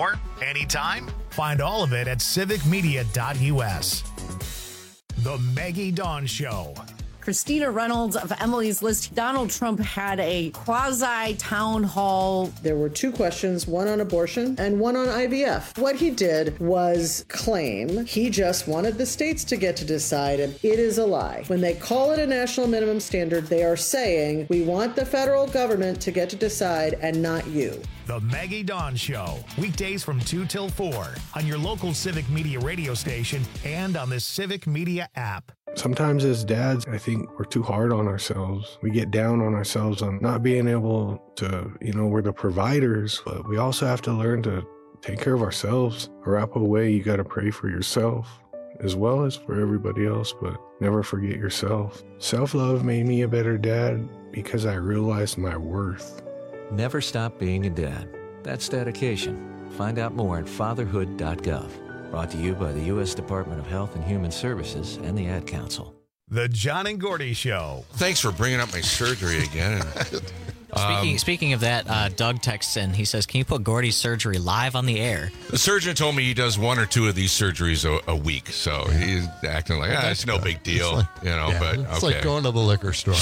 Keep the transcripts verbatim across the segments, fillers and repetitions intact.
more, anytime? Find all of it at civic media dot u s. The Maggie Dawn Show. Christina Reynolds of Emily's List. Donald Trump had a quasi-town hall. There were two questions, one on abortion and one on I V F. What he did was claim he just wanted the states to get to decide, and it is a lie. When they call it a national minimum standard, they are saying, we want the federal government to get to decide and not you. The Maggie Dawn Show, weekdays from two till four on your local Civic Media radio station and on the Civic Media app. Sometimes as dads, I think we're too hard on ourselves. We get down on ourselves on not being able to, you know, we're the providers, but we also have to learn to take care of ourselves. Wrap away, you got to pray for yourself as well as for everybody else, but never forget yourself. Self-love made me a better dad because I realized my worth. Never stop being a dad. That's dedication. Find out more at fatherhood dot gov. Brought to you by the U S Department of Health and Human Services and the Ad Council. The John and Gordy Show. Thanks for bringing up my surgery again. Speaking, um, speaking of that, uh, Doug texts in. He says, can you put Gordy's surgery live on the air? The surgeon told me he does one or two of these surgeries a, a week, so he's acting like, ah, it's no big deal, like, you know, yeah, but it's okay. like going to the liquor store.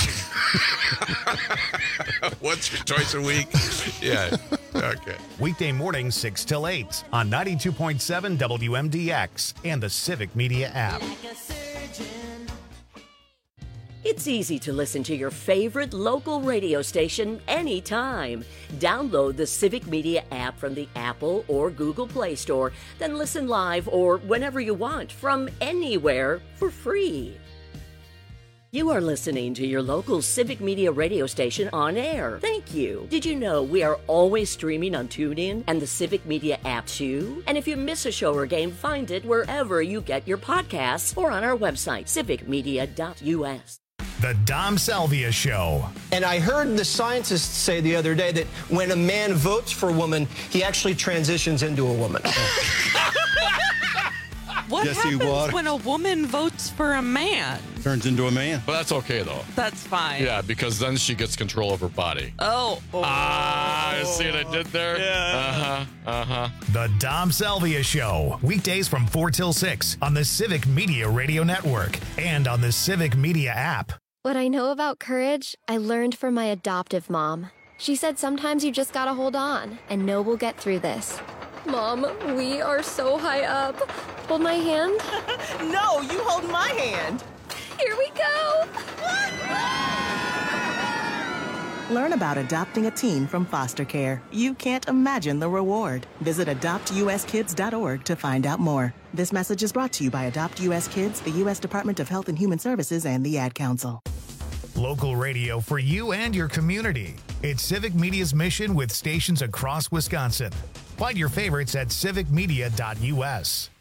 Once or twice a week? Yeah, okay. Weekday mornings, six till eight on ninety-two point seven W M D X and the Civic Media app. It's easy to listen to your favorite local radio station anytime. Download the Civic Media app from the Apple or Google Play Store, then listen live or whenever you want from anywhere for free. You are listening to your local Civic Media radio station on air. Thank you. Did you know we are always streaming on TuneIn and the Civic Media app too? And if you miss a show or game, find it wherever you get your podcasts or on our website, civic media dot u s. The Dom Salvia Show. And I heard the scientists say the other day that when a man votes for a woman, he actually transitions into a woman. What Jesse happens Water. when a woman votes for a man? Turns into a man. But that's okay, though. That's fine. Yeah, because then she gets control of her body. Oh. oh. Ah, you see what I did there? Yeah. Uh-huh, uh-huh. The Dom Salvia Show. Weekdays from four till six on the Civic Media Radio Network and on the Civic Media app. What I know about courage, I learned from my adoptive mom. She said sometimes you just gotta hold on and know we'll get through this. Mom, we are so high up. Hold my hand. No, you hold my hand. Here we go. Learn about adopting a teen from foster care. You can't imagine the reward. Visit adopt u s kids dot org to find out more. This message is brought to you by Adopt U S Kids, the U S Department of Health and Human Services, and the Ad Council. Local radio for you and your community. It's Civic Media's mission with stations across Wisconsin. Find your favorites at civic media dot u s.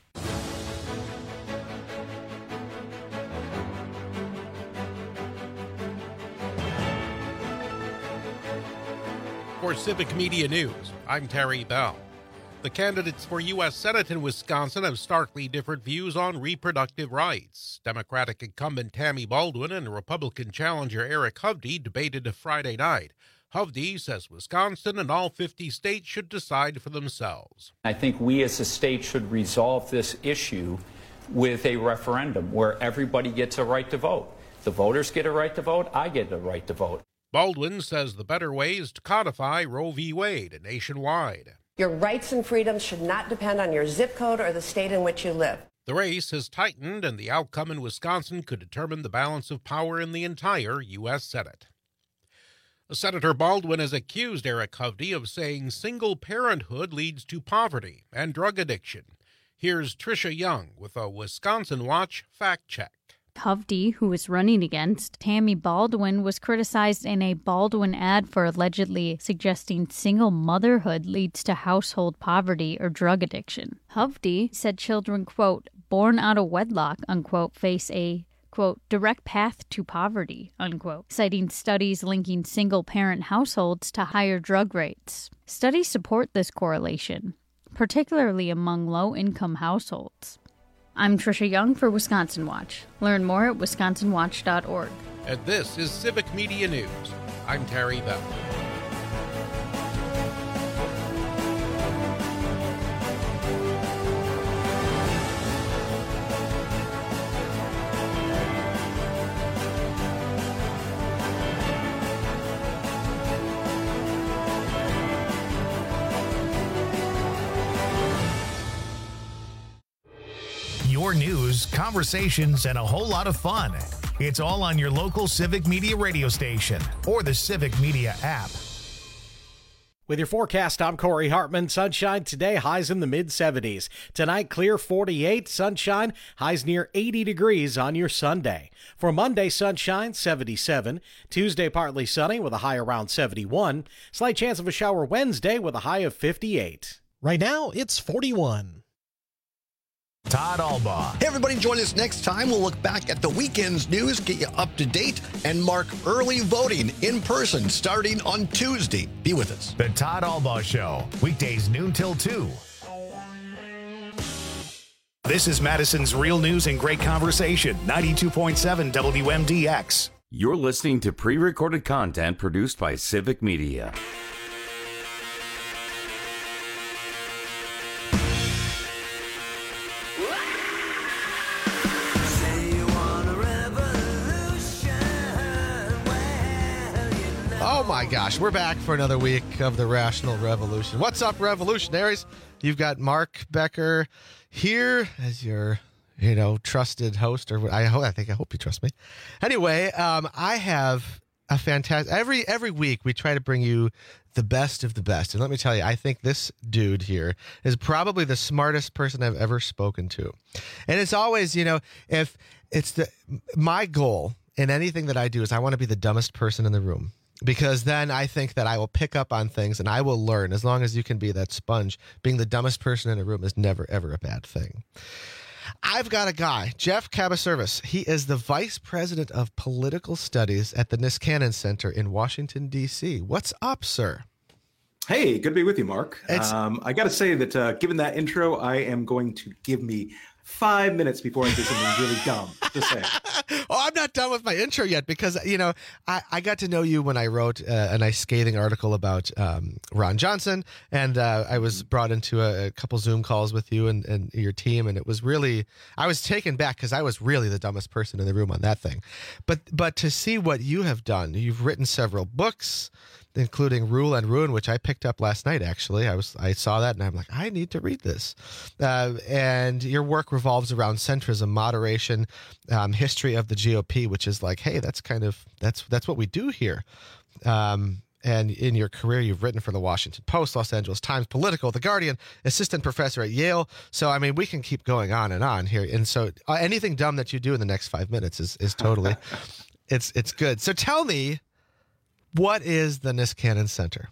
For Civic Media News, I'm Terry Bell. The candidates for U S Senate in Wisconsin have starkly different views on reproductive rights. Democratic incumbent Tammy Baldwin and Republican challenger Eric Hovde debated Friday night. Hovde says Wisconsin and all fifty states should decide for themselves. I think we as a state should resolve this issue with a referendum where everybody gets a right to vote. The voters get a right to vote, I get a right to vote. Baldwin says the better way is to codify Roe v. Wade nationwide. Your rights and freedoms should not depend on your zip code or the state in which you live. The race has tightened, and the outcome in Wisconsin could determine the balance of power in the entire U S Senate. Senator Baldwin has accused Eric Hovde of saying single parenthood leads to poverty and drug addiction. Here's Tricia Young with a Wisconsin Watch fact check. Hovde, who was running against Tammy Baldwin, was criticized in a Baldwin ad for allegedly suggesting single motherhood leads to household poverty or drug addiction. Hovde said children, quote, born out of wedlock, unquote, face a, quote, direct path to poverty, unquote, citing studies linking single-parent households to higher drug rates. Studies support this correlation, particularly among low-income households. I'm Tricia Young for Wisconsin Watch. Learn more at wisconsin watch dot org. And this is Civic Media News. I'm Terry Bell. More news, conversations, and a whole lot of fun. It's all on your local Civic Media radio station or the Civic Media app. With your forecast, I'm Corey Hartman. Sunshine today, highs in the mid seventies. Tonight, clear forty-eight, sunshine, highs near eighty degrees on your Sunday. For Monday, sunshine, seventy-seven. Tuesday, partly sunny with a high around seventy-one. Slight chance of a shower Wednesday with a high of fifty-eight. Right now, it's forty-one. Todd Albaugh. Hey, everybody, join us next time. We'll look back at the weekend's news, get you up to date, and mark early voting in person starting on Tuesday. Be with us. The Todd Albaugh Show, weekdays noon till two. This is Madison's Real News and Great Conversation, ninety-two point seven W M D X. You're listening to pre-recorded content produced by Civic Media. Oh my gosh, we're back for another week of the Rational Revolution. What's up, revolutionaries? You've got Mark Becker here as your, you know, trusted host, or I hope I think I hope you trust me. Anyway, um, I have a fantastic every every week we try to bring you the best of the best, and let me tell you, I think this dude here is probably the smartest person I've ever spoken to. And it's always, you know, if it's the my goal in anything that I do is I want to be the dumbest person in the room. Because then I think that I will pick up on things and I will learn. As long as you can be that sponge, being the dumbest person in a room is never, ever a bad thing. I've got a guy, Jeff Cabaservis. He is the Vice President of Political Studies at the Niskanen Center in Washington, D C. What's up, sir? Hey, good to be with you, Mark. Um, I got to say that uh, given that intro, I am going to give me five minutes before I do something really dumb. Just saying. Oh, I'm not done with my intro yet because, you know, I, I got to know you when I wrote uh, a nice scathing article about um, Ron Johnson, and uh, I was brought into a, a couple Zoom calls with you and, and your team, and it was really, I was taken back because I was really the dumbest person in the room on that thing. But but to see what you have done, you've written several books, including Rule and Ruin, which I picked up last night, actually. I was I saw that, and I'm like, I need to read this. Uh, and your work revolves around centrism, moderation, um, history of the G O P, which is like, hey, that's kind of, that's that's what we do here. Um, and in your career, you've written for the Washington Post, Los Angeles Times, Politico, The Guardian, assistant professor at Yale. So, I mean, we can keep going on and on here. And so uh, anything dumb that you do in the next five minutes is, is totally, it's it's good. So tell me, what is the Niskanen Center?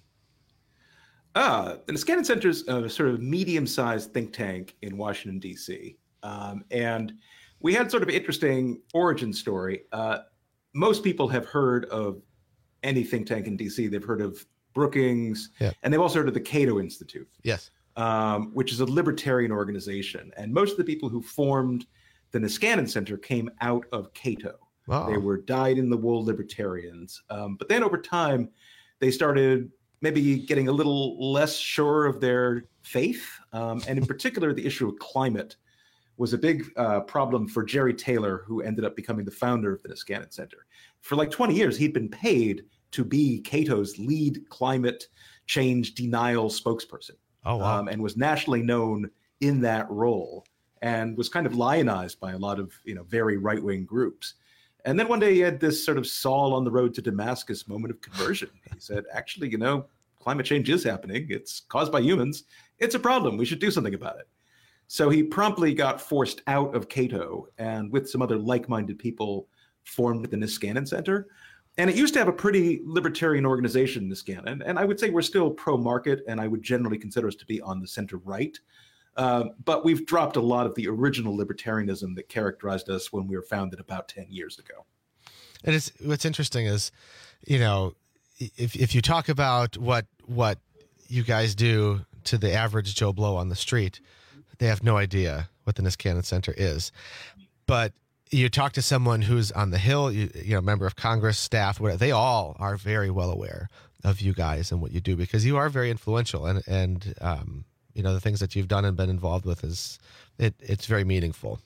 Uh, the Niskanen Center is a sort of medium-sized think tank in Washington, D C. Um, and we had sort of an interesting origin story. Uh, most people have heard of any think tank in D C. They've heard of Brookings, yeah. and they've also heard of the Cato Institute. Yes. Um, which is a libertarian organization. And most of the people who formed the Niskanen Center came out of Cato. Wow. They were dyed-in-the-wool libertarians. Um, but then over time, they started maybe getting a little less sure of their faith. Um, and in particular, the issue of climate was a big uh, problem for Jerry Taylor, who ended up becoming the founder of the Niskanen Center. For like twenty years, he'd been paid to be Cato's lead climate change denial spokesperson. Oh, wow. Um, and was nationally known in that role and was kind of lionized by a lot of, you know, very right-wing groups. And then one day he had this sort of Saul on the road to Damascus moment of conversion. He said, actually, you know, climate change is happening. It's caused by humans. It's a problem. We should do something about it. So he promptly got forced out of Cato and with some other like-minded people formed the Niskanen Center. And it used to have a pretty libertarian organization, Niskanen. And I would say we're still pro-market, and I would generally consider us to be on the center right. Uh, but we've dropped a lot of the original libertarianism that characterized us when we were founded about ten years ago. And it's, what's interesting is, you know, if if you talk about what what you guys do to the average Joe Blow on the street, they have no idea what the Niskanen Center is. But you talk to someone who's on the Hill, you, you know, member of Congress, staff, whatever, they all are very well aware of you guys and what you do because you are very influential and and um, you know, the things that you've done and been involved with is it it's very meaningful.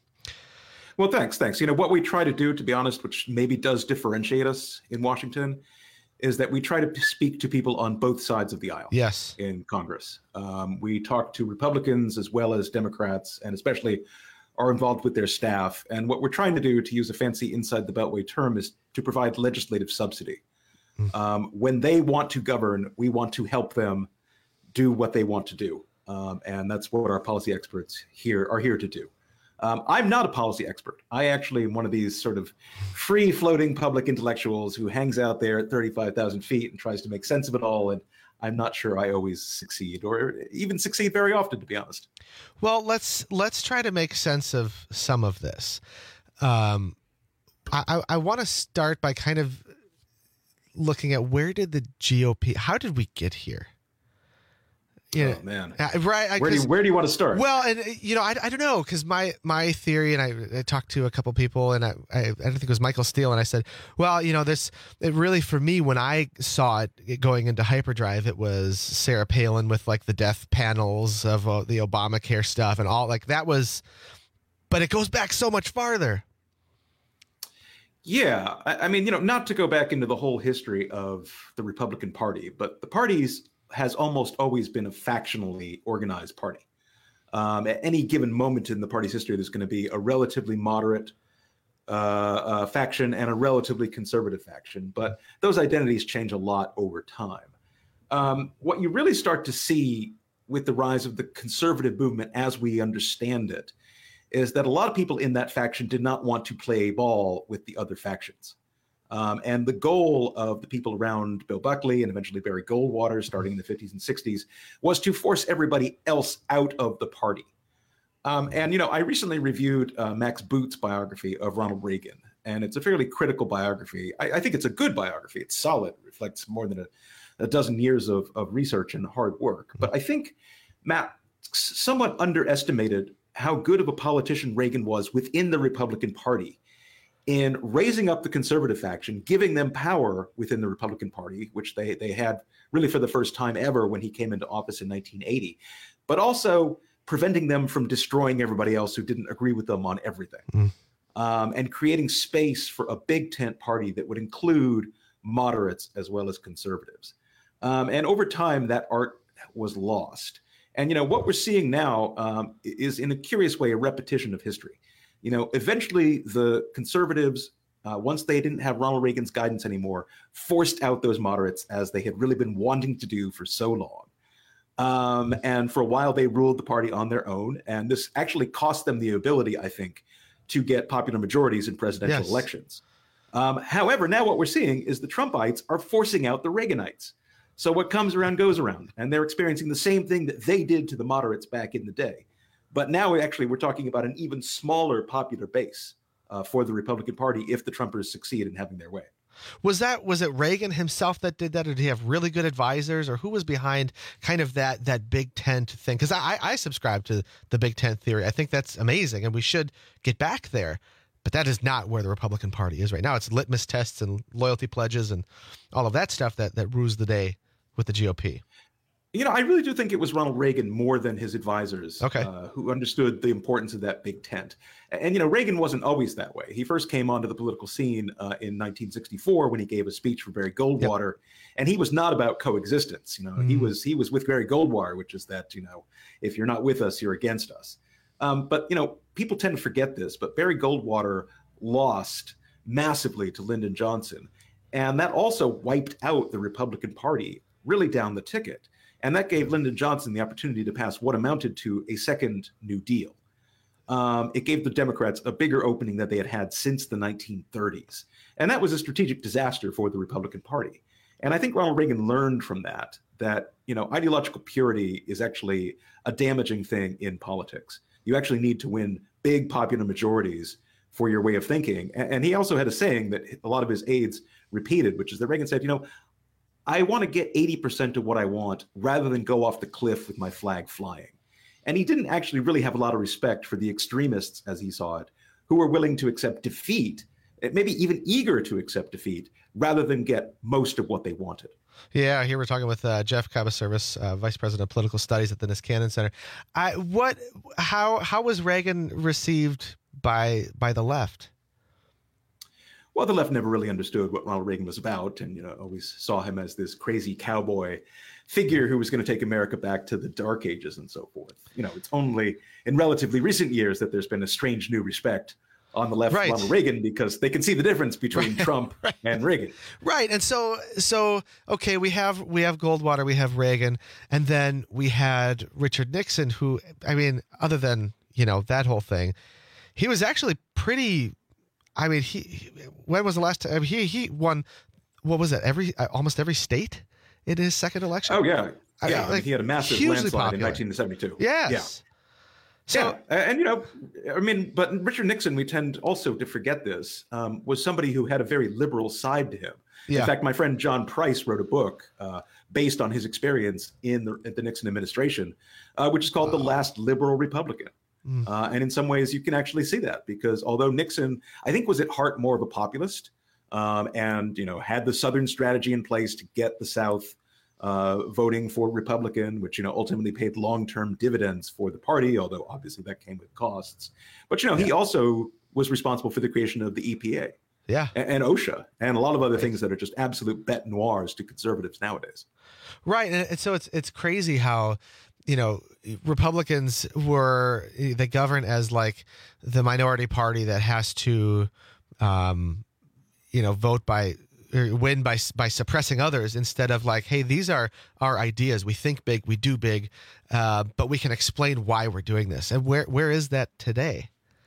Well, thanks. Thanks. You know, what we try to do, to be honest, which maybe does differentiate us in Washington, is that we try to speak to people on both sides of the aisle. Yes. In Congress. Um, we talk to Republicans as well as Democrats, and especially are involved with their staff. And what we're trying to do, to use a fancy inside the Beltway term, is to provide legislative subsidy. Mm. Um, when they want to govern, we want to help them do what they want to do. Um, and that's what our policy experts here are here to do. Um, I'm not a policy expert. I actually am one of these sort of free-floating public intellectuals who hangs out there at thirty-five thousand feet and tries to make sense of it all. And I'm not sure I always succeed, or even succeed very often, to be honest. Well, let's let's try to make sense of some of this. Um, I, I, I want to start by kind of looking at, where did the G O P, how did we get here? Yeah, oh, man. Uh, right. Where do you, where do you want to start? Well, and you know, I, I don't know, because my my theory, and I, I talked to a couple people, and I, I I don't think it was Michael Steele, and I said, well, you know, this it really, for me, when I saw it, it going into hyperdrive, it was Sarah Palin with like the death panels of uh, the Obamacare stuff and all, like that was, but it goes back so much farther. Yeah, I, I mean, you know, not to go back into the whole history of the Republican Party, but the party's has almost always been a factionally organized party. Um, at any given moment in the party's history, there's going to be a relatively moderate uh, uh, faction and a relatively conservative faction, but those identities change a lot over time. Um, what you really start to see with the rise of the conservative movement as we understand it is that a lot of people in that faction did not want to play ball with the other factions. Um, and the goal of the people around Bill Buckley and eventually Barry Goldwater, starting in the fifties and sixties, was to force everybody else out of the party. Um, and, you know, I recently reviewed uh, Max Boot's biography of Ronald Reagan, and it's a fairly critical biography. I, I think it's a good biography. It's solid. It reflects more than a, a dozen years of, of research and hard work. But I think Matt somewhat underestimated how good of a politician Reagan was within the Republican Party, in raising up the conservative faction, giving them power within the Republican Party, which they, they had really for the first time ever when he came into office in nineteen eighty, but also preventing them from destroying everybody else who didn't agree with them on everything, mm. um, and creating space for a big tent party that would include moderates as well as conservatives. Um, and over time, that art was lost. And, you know, what we're seeing now um, is, in a curious way, a repetition of history. You know, eventually the conservatives, uh, once they didn't have Ronald Reagan's guidance anymore, forced out those moderates, as they had really been wanting to do for so long. Um, and for a while, they ruled the party on their own. And this actually cost them the ability, I think, to get popular majorities in presidential yes. elections. Um, however, now what we're seeing is the Trumpites are forcing out the Reaganites. So what comes around goes around. And they're experiencing the same thing that they did to the moderates back in the day. But now, actually, we're talking about an even smaller popular base uh, for the Republican Party if the Trumpers succeed in having their way. Was that was it Reagan himself that did that, or did he have really good advisors, or who was behind kind of that that big tent thing? Because I, I subscribe to the big tent theory. I think that's amazing, and we should get back there. But that is not where the Republican Party is right now. It's litmus tests and loyalty pledges and all of that stuff that that rules the day with the G O P. You know, I really do think it was Ronald Reagan more than his advisors okay. uh, who understood the importance of that big tent. And, you know, Reagan wasn't always that way. He first came onto the political scene uh, in nineteen sixty-four when he gave a speech for Barry Goldwater. Yep. And he was not about coexistence. You know, mm. he was he was with Barry Goldwater, which is that, you know, if you're not with us, you're against us. Um, but, you know, people tend to forget this. But Barry Goldwater lost massively to Lyndon Johnson. And that also wiped out the Republican Party really down the ticket. And that gave Lyndon Johnson the opportunity to pass what amounted to a second New Deal. Um, it gave the Democrats a bigger opening than they had had since the nineteen thirties. And that was a strategic disaster for the Republican Party. And I think Ronald Reagan learned from that, that, you know, ideological purity is actually a damaging thing in politics. You actually need to win big popular majorities for your way of thinking. And, and he also had a saying that a lot of his aides repeated, which is that Reagan said, you know, I want to get eighty percent of what I want rather than go off the cliff with my flag flying. And he didn't actually really have a lot of respect for the extremists, as he saw it, who were willing to accept defeat, maybe even eager to accept defeat, rather than get most of what they wanted. Yeah, here we're talking with uh, Jeff Cabaservice, uh, Vice President of Political Studies at the Niskanen Center. I, what, how, how was Reagan received by by the left? well, the left never really understood what Ronald Reagan was about, and you know, always saw him as this crazy cowboy figure who was going to take America back to the Dark Ages and so forth. You know, it's only in relatively recent years that there's been a strange new respect on the left, right. Ronald Reagan, because they can see the difference between right. Trump right. and Reagan. Right. And so, so okay, we have we have Goldwater, we have Reagan, and then we had Richard Nixon, who, I mean, other than, you know, that whole thing, he was actually pretty. I mean, he. When was the last time he he won? What was it? Every almost every state in his second election. Oh yeah, I yeah. mean, like, he had a massive landslide popular. in nineteen seventy-two. Yes. Yeah. So, yeah, and you know, I mean, but Richard Nixon, we tend also to forget this, um, was somebody who had a very liberal side to him. Yeah. In fact, my friend John Price wrote a book uh, based on his experience in the, the Nixon administration, uh, which is called oh. The Last Liberal Republican. Mm. Uh, and in some ways, you can actually see that, because although Nixon, I think, was at heart more of a populist, um, and you know, had the Southern strategy in place to get the South Uh, voting for Republican, which, you know, ultimately paid long-term dividends for the party, although obviously that came with costs. But, you know, yeah. he also was responsible for the creation of the E P A yeah. and, and OSHA and a lot of other things that are just absolute bête noirs to conservatives nowadays. Right. And, and so it's it's crazy how, you know, Republicans were, they govern as like the minority party that has to, um, you know, vote by or win by by suppressing others, instead of like, hey, these are our ideas. We think big, we do big, uh, but we can explain why we're doing this. And where where is that today?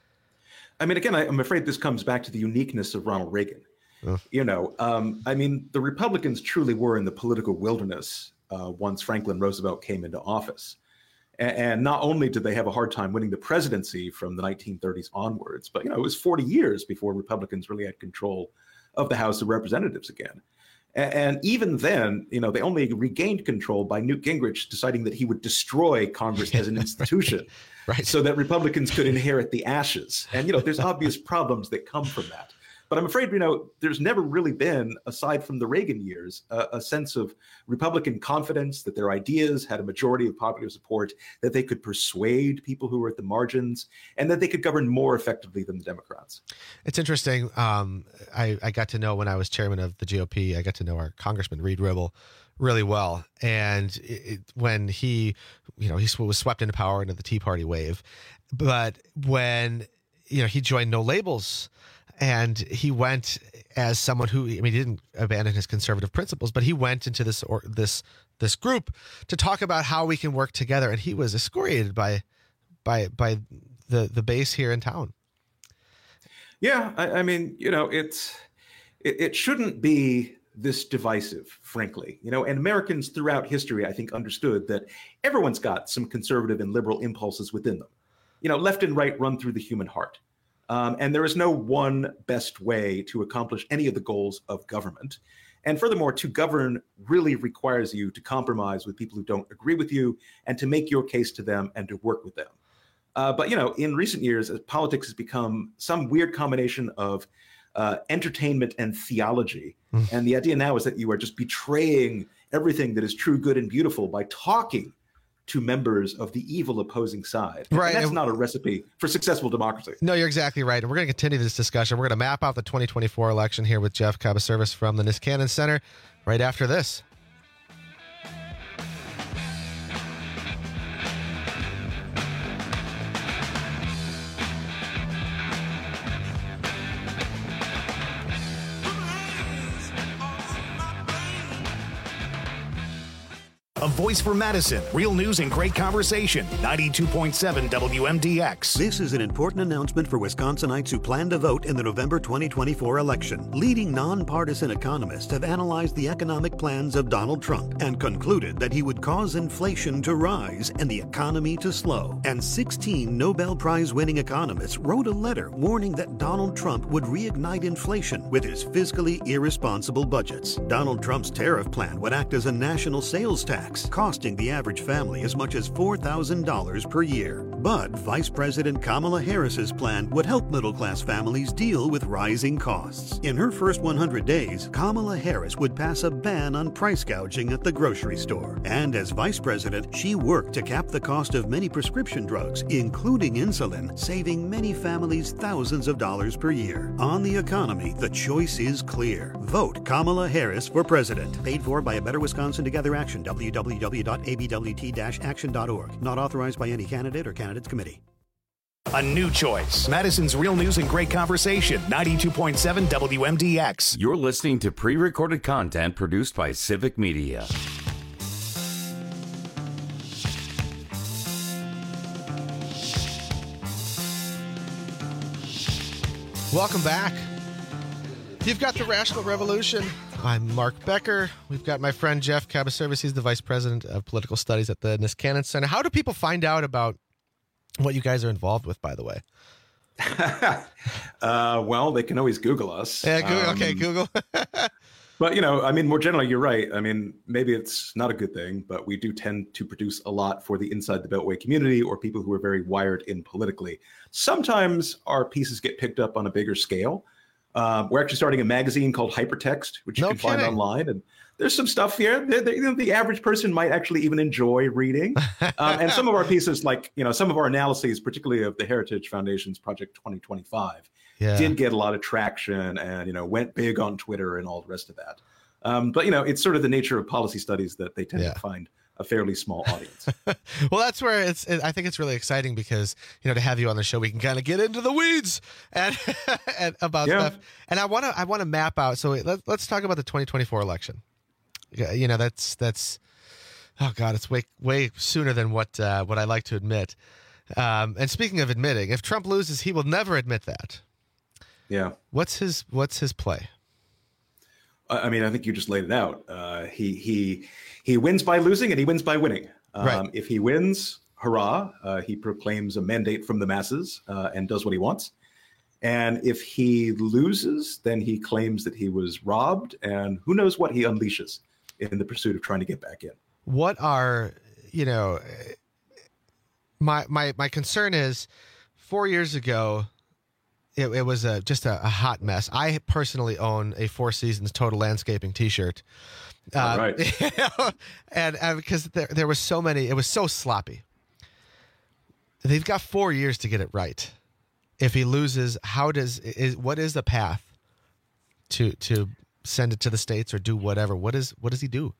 I mean, again, I, I'm afraid this comes back to the uniqueness of Ronald Reagan. Oh. You know, um, I mean, the Republicans truly were in the political wilderness uh, once Franklin Roosevelt came into office. And, and not only did they have a hard time winning the presidency from the nineteen thirties onwards, but, you know, it was forty years before Republicans really had control of the House of Representatives again. And, and even then, you know, they only regained control by Newt Gingrich deciding that he would destroy Congress as an institution, right. so that Republicans could inherit the ashes. And, you know, there's obvious problems that come from that. But I'm afraid, you know, there's never really been, aside from the Reagan years, a, a sense of Republican confidence that their ideas had a majority of popular support, that they could persuade people who were at the margins, and that they could govern more effectively than the Democrats. It's interesting. Um, I, I got to know, when I was chairman of the G O P, I got to know our Congressman Reed Ribble really well. And it, it, when he, you know, he was swept into power into the Tea Party wave, but when, you know, he joined No Labels, and he went as someone who, I mean, he didn't abandon his conservative principles, but he went into this or this this group to talk about how we can work together. And he was excoriated by by by the the base here in town. Yeah, I, I mean, you know, it's it, it shouldn't be this divisive, frankly. You know, and Americans throughout history, I think, understood that everyone's got some conservative and liberal impulses within them. You know, left and right run through the human heart. Um, and there is no one best way to accomplish any of the goals of government. And furthermore, to govern really requires you to compromise with people who don't agree with you and to make your case to them and to work with them. Uh, but, you know, in recent years, politics has become some weird combination of uh, entertainment and theology. Mm. And the idea now is that you are just betraying everything that is true, good, and beautiful by talking to members of the evil opposing side. Right. And that's and, not a recipe for successful democracy. No, you're exactly right. And we're going to continue this discussion. We're going to map out the twenty twenty-four election here with Jeff Cabaservis from the Niskanen Center right after this. A voice for Madison. Real news and great conversation. ninety-two point seven W M D X. This is an important announcement for Wisconsinites who plan to vote in the November twenty twenty-four election. Leading nonpartisan economists have analyzed the economic plans of Donald Trump and concluded that he would cause inflation to rise and the economy to slow. And sixteen Nobel Prize-winning economists wrote a letter warning that Donald Trump would reignite inflation with his fiscally irresponsible budgets. Donald Trump's tariff plan would act as a national sales tax, costing the average family as much as four thousand dollars per year. But Vice President Kamala Harris's plan would help middle-class families deal with rising costs. In her first one hundred days, Kamala Harris would pass a ban on price gouging at the grocery store. And as vice president, she worked to cap the cost of many prescription drugs, including insulin, saving many families thousands of dollars per year. On the economy, the choice is clear. Vote Kamala Harris for president. Paid for by a Better Wisconsin Together Action, w w w dot a b w t dash action dot org. Not authorized by any candidate or candidates committee. A new choice. Madison's Real News and Great Conversation, ninety-two point seven W M D X. You're listening to pre-recorded content produced by Civic Media. Welcome back. You've got the Rational Revolution. I'm Mark Becker. We've got my friend Jeff Cabaservice. He's the Vice President of Political Studies at the Niskanen Center. How do people find out about what you guys are involved with, by the way? uh, well, they can always Google us. Yeah, Google, um, okay, Google. But, you know, I mean, more generally, you're right. I mean, maybe it's not a good thing, but we do tend to produce a lot for the Inside the Beltway community or people who are very wired in politically. Sometimes our pieces get picked up on a bigger scale. Um, we're actually starting a magazine called Hypertext, which you No can kidding. find online. And there's some stuff here that, that, you know, the average person might actually even enjoy reading. Um, and some of our pieces, like, you know, some of our analyses, particularly of the Heritage Foundation's Project twenty twenty-five, Yeah. did get a lot of traction and, you know, went big on Twitter and all the rest of that. Um, but, you know, it's sort of the nature of policy studies that they tend Yeah. to find a fairly small audience. Well, that's where it's. It, I think it's really exciting because, you know, to have you on the show, we can kind of get into the weeds and, and about Yeah. stuff. And I want to. I want to map out. So let, let's talk about the twenty twenty-four election. Yeah, you know, that's that's. Oh God, it's way way sooner than what uh, what I like to admit. Um, and speaking of admitting, if Trump loses, he will never admit that. Yeah. What's his What's his play? I I mean, I think you just laid it out. Uh, he he he wins by losing, and he wins by winning. Um, Right. If he wins, hurrah! Uh, he proclaims a mandate from the masses uh, and does what he wants. And if he loses, then he claims that he was robbed, and who knows what he unleashes in the pursuit of trying to get back in. What are you know? My my my concern is, four years ago, it, it was a just a, a hot mess. I personally own a Four Seasons Total Landscaping T-shirt. All Uh, right. you know, and uh, because there there was so many, it was so sloppy. They've got four years to get it right. If he loses, how does is what is the path to to send it to the states or do whatever? What is what does he do?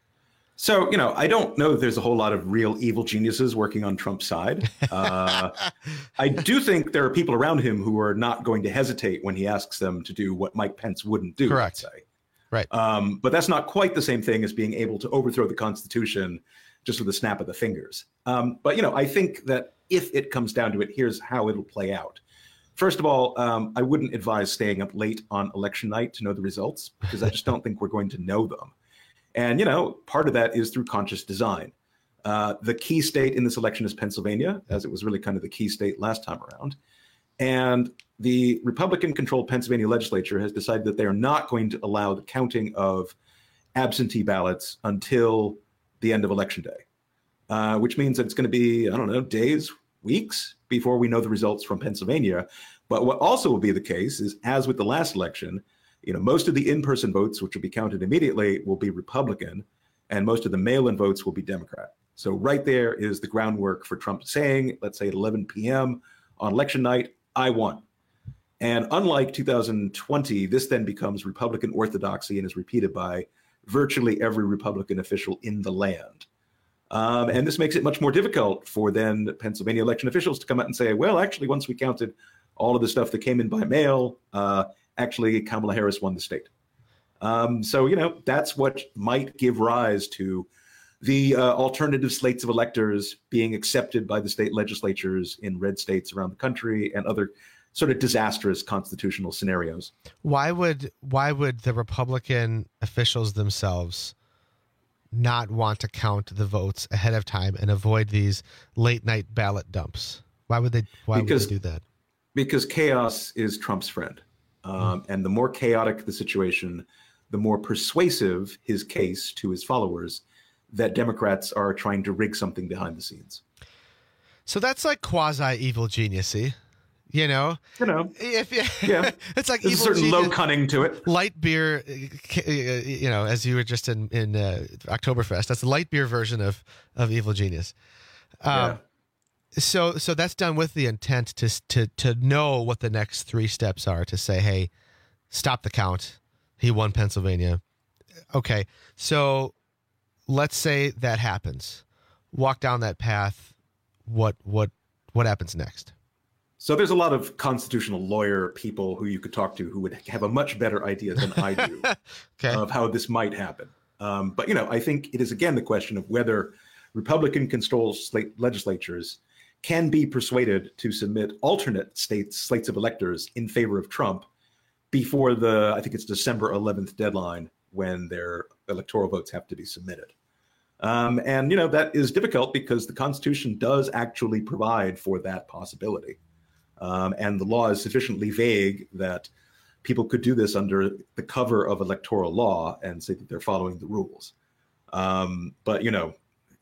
So, you know, I don't know that there's a whole lot of real evil geniuses working on Trump's side. Uh, I do think there are people around him who are not going to hesitate when he asks them to do what Mike Pence wouldn't do. Correct. Let's say. Right. Um, but that's not quite the same thing as being able to overthrow the Constitution just with a snap of the fingers. Um, but, you know, I think that if it comes down to it, here's how it'll play out. First of all, um, I wouldn't advise staying up late on election night to know the results, because I just don't think we're going to know them. And, you know, part of that is through conscious design. Uh, the key state in this election is Pennsylvania, as it was really kind of the key state last time around. And the Republican-controlled Pennsylvania legislature has decided that they are not going to allow the counting of absentee ballots until the end of Election Day, uh, which means that it's going to be, I don't know, days, weeks before we know the results from Pennsylvania. But what also will be the case is, as with the last election, you know, most of the in-person votes, which will be counted immediately, will be Republican, and most of the mail-in votes will be Democrat. So right there is the groundwork for Trump saying, let's say at eleven p.m. on election night, I won. And unlike two thousand twenty, this then becomes Republican orthodoxy and is repeated by virtually every Republican official in the land. Um, and this makes it much more difficult for then Pennsylvania election officials to come out and say, well, actually, once we counted all of the stuff that came in by mail, uh, actually, Kamala Harris won the state. Um, so, you know, that's what might give rise to the uh, alternative slates of electors being accepted by the state legislatures in red states around the country and other sort of disastrous constitutional scenarios. Why would why would the Republican officials themselves not want to count the votes ahead of time and avoid these late night ballot dumps? Why would they why because, would they do that? Because chaos is Trump's friend. Um, mm. And the more chaotic the situation, the more persuasive his case to his followers that Democrats are trying to rig something behind the scenes. So that's like quasi evil geniusy. You know, you know, if you, yeah, it's like There's evil a certain genius, low cunning to it. Light beer, you know, as you were just in in uh, Oktoberfest. That's the light beer version of of evil genius. Um, Yeah. So so that's done with the intent to to to know what the next three steps are. To say, hey, stop the count. He won Pennsylvania. Okay, so let's say that happens. Walk down that path. What what what happens next? So there's a lot of constitutional lawyer people who you could talk to who would have a much better idea than I do okay. of how this might happen. Um, but, you know, I think it is, again, the question of whether Republican-controlled slate legislatures can be persuaded to submit alternate states, slates of electors in favor of Trump before the, I think it's December eleventh deadline when their electoral votes have to be submitted. Um, and, you know, that is difficult because the Constitution does actually provide for that possibility. Um, and the law is sufficiently vague that people could do this under the cover of electoral law and say that they're following the rules. Um, but, you know,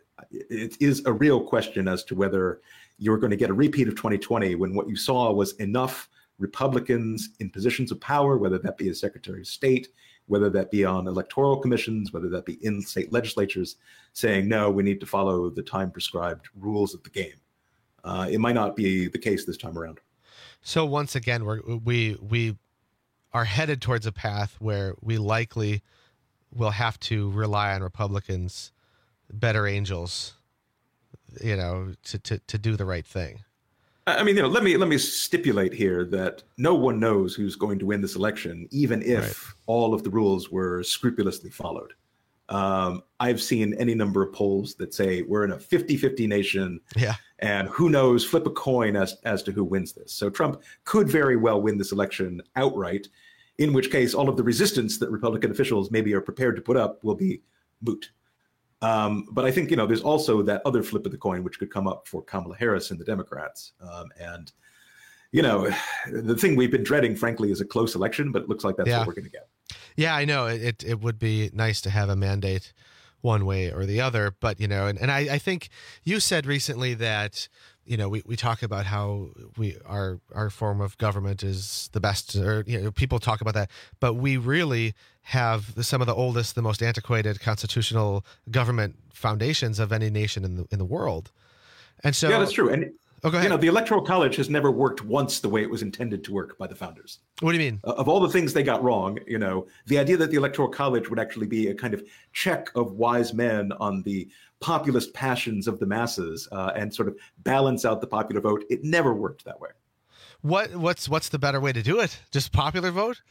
it is a real question as to whether you're going to get a repeat of twenty twenty when what you saw was enough Republicans in positions of power, whether that be as Secretary of State, whether that be on electoral commissions, whether that be in state legislatures, saying, no, we need to follow the time prescribed rules of the game. Uh, it might not be the case this time around. So once again, we're, we we are headed towards a path where we likely will have to rely on Republicans, better angels, you know, to, to, to do the right thing. I mean, you know, let me let me stipulate here that no one knows who's going to win this election, even if right. all of the rules were scrupulously followed. Um, I've seen any number of polls that say we're in a fifty-fifty nation, yeah, and who knows, flip a coin as as to who wins this. So Trump could very well win this election outright, in which case all of the resistance that Republican officials maybe are prepared to put up will be moot. Um, but I think, you know, there's also that other flip of the coin which could come up for Kamala Harris and the Democrats. Um, and, you know, the thing we've been dreading, frankly, is a close election, but it looks like that's yeah. what we're going to get. Yeah, I know. It it would be nice to have a mandate one way or the other. But, you know, and, and I, I think you said recently that, you know, we, we talk about how we our our form of government is the best, or, you know, people talk about that. But we really have some of the oldest, the most antiquated constitutional government foundations of any nation in the in the world. And so, yeah, that's true. And oh, go ahead. You know, the Electoral College has never worked once the way it was intended to work by the founders. What do you mean? Uh, of all the things they got wrong, you know, the idea that the Electoral College would actually be a kind of check of wise men on the populist passions of the masses uh, and sort of balance out the popular vote, it never worked that way. What what's what's the better way to do it? Just popular vote?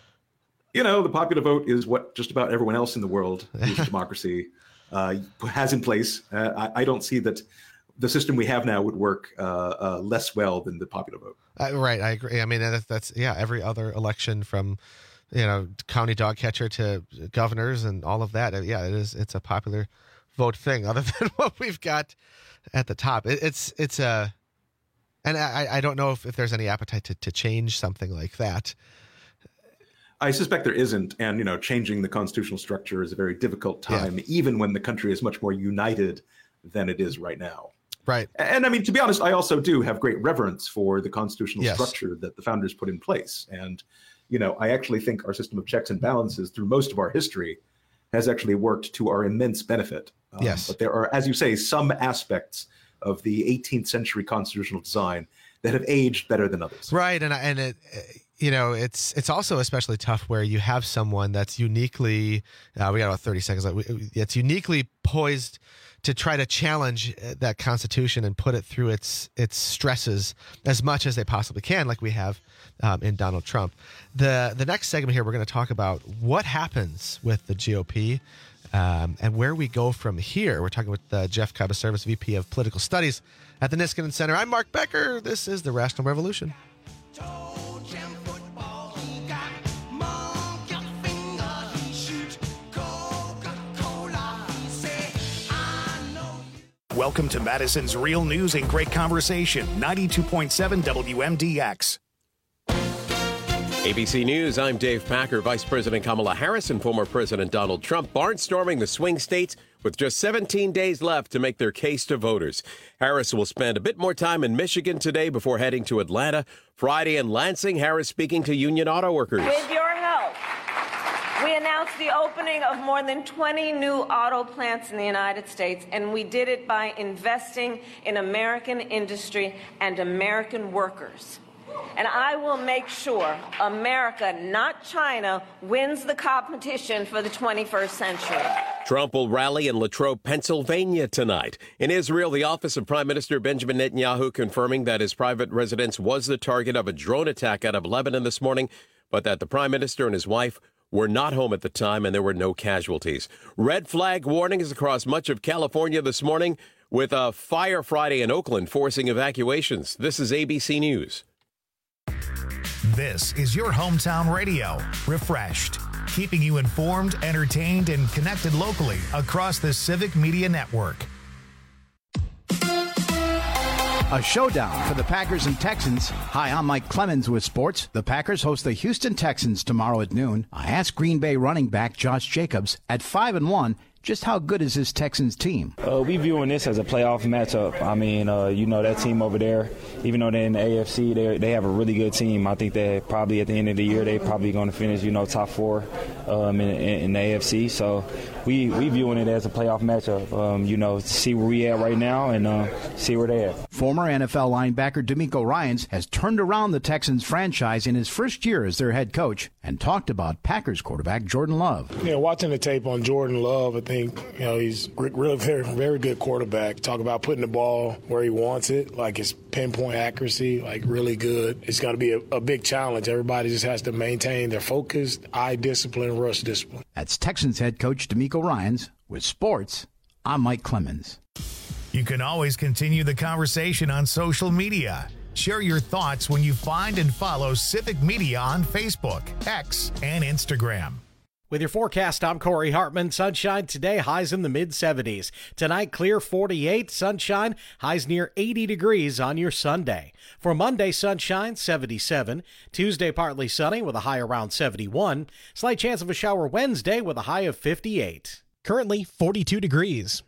You know, the popular vote is what just about everyone else in the world who's a democracy uh, has in place. Uh, I, I don't see that the system we have now would work uh, uh, less well than the popular vote. Uh, right, I agree. I mean, that's, that's yeah. Every other election, from you know county dog catcher to governors and all of that, yeah, it is. It's a popular vote thing. Other than what we've got at the top, it, it's it's a, and I, I don't know if, if there's any appetite to, to change something like that. I suspect there isn't, and you know, changing the constitutional structure is a very difficult time, Yeah. even when the country is much more united than it is right now. Right. And I mean, to be honest, I also do have great reverence for the constitutional Yes. structure that the founders put in place. And, you know, I actually think our system of checks and balances through most of our history has actually worked to our immense benefit. Um, Yes. But there are, as you say, some aspects of the eighteenth century constitutional design that have aged better than others. Right, and and it, you know, it's it's also especially tough where you have someone that's uniquely. Uh, we got about thirty seconds left. It's uniquely poised to try to challenge that Constitution and put it through its its stresses as much as they possibly can, like we have um, in Donald Trump. The the next segment here, we're going to talk about what happens with the G O P um, and where we go from here. We're talking with uh, Jeff Cabaservis, V P of Political Studies at the Niskanen Center. I'm Mark Becker. This is The Rational Revolution. Welcome to Madison's Real News and Great Conversation, ninety-two point seven W M D X. A B C News, I'm Dave Packer. Vice President Kamala Harris and former President Donald Trump barnstorming the swing states with just seventeen days left to make their case to voters. Harris will spend a bit more time in Michigan today before heading to Atlanta. Friday in Lansing, Harris speaking to union auto workers. With your help, we announced the opening of more than twenty new auto plants in the United States, and we did it by investing in American industry and American workers. And I will make sure America, not China, wins the competition for the twenty-first century. Trump will rally in Latrobe, Pennsylvania tonight. In Israel, the office of Prime Minister Benjamin Netanyahu confirming that his private residence was the target of a drone attack out of Lebanon this morning, but that the prime minister and his wife were not home at the time and there were no casualties. Red flag warnings across much of California this morning, with a fire Friday in Oakland forcing evacuations. This is A B C News. This is your hometown radio, Refreshed, keeping you informed, entertained, and connected locally across the Civic Media Network. A showdown for the Packers and Texans. Hi, I'm Mike Clemens with sports. The Packers host the Houston Texans tomorrow at noon. I asked Green Bay running back Josh Jacobs, at five and one, just how good is this Texans team? Uh, we viewing this as a playoff matchup. I mean, uh, you know, that team over there, even though they're in the A F C, they they have a really good team. I think that probably at the end of the year, they're probably going to finish, you know, top four um, in, in the A F C. So we we viewing it as a playoff matchup. Um, you know, see where we at right now and uh, see where they at. Former N F L linebacker DeMeco Ryans has turned around the Texans franchise in his first year as their head coach and talked about Packers quarterback Jordan Love. Yeah, watching the tape on Jordan Love, I think, you know, he's really very, very good quarterback. Talk about putting the ball where he wants it, like his pinpoint accuracy, like really good. It's going to be a, a big challenge. Everybody just has to maintain their focus, eye discipline, rush discipline. That's Texans head coach DeMeco Ryans. With sports, I'm Mike Clemens. You can always continue the conversation on social media. Share your thoughts when you find and follow Civic Media on Facebook, X, and Instagram. With your forecast, I'm Corey Hartman. Sunshine today, highs in the mid seventies. Tonight, clear forty-eight, sunshine, highs near eighty degrees on your Sunday. For Monday, sunshine, seventy-seven. Tuesday, partly sunny with a high around seventy-one. Slight chance of a shower Wednesday with a high of fifty-eight. Currently forty-two degrees.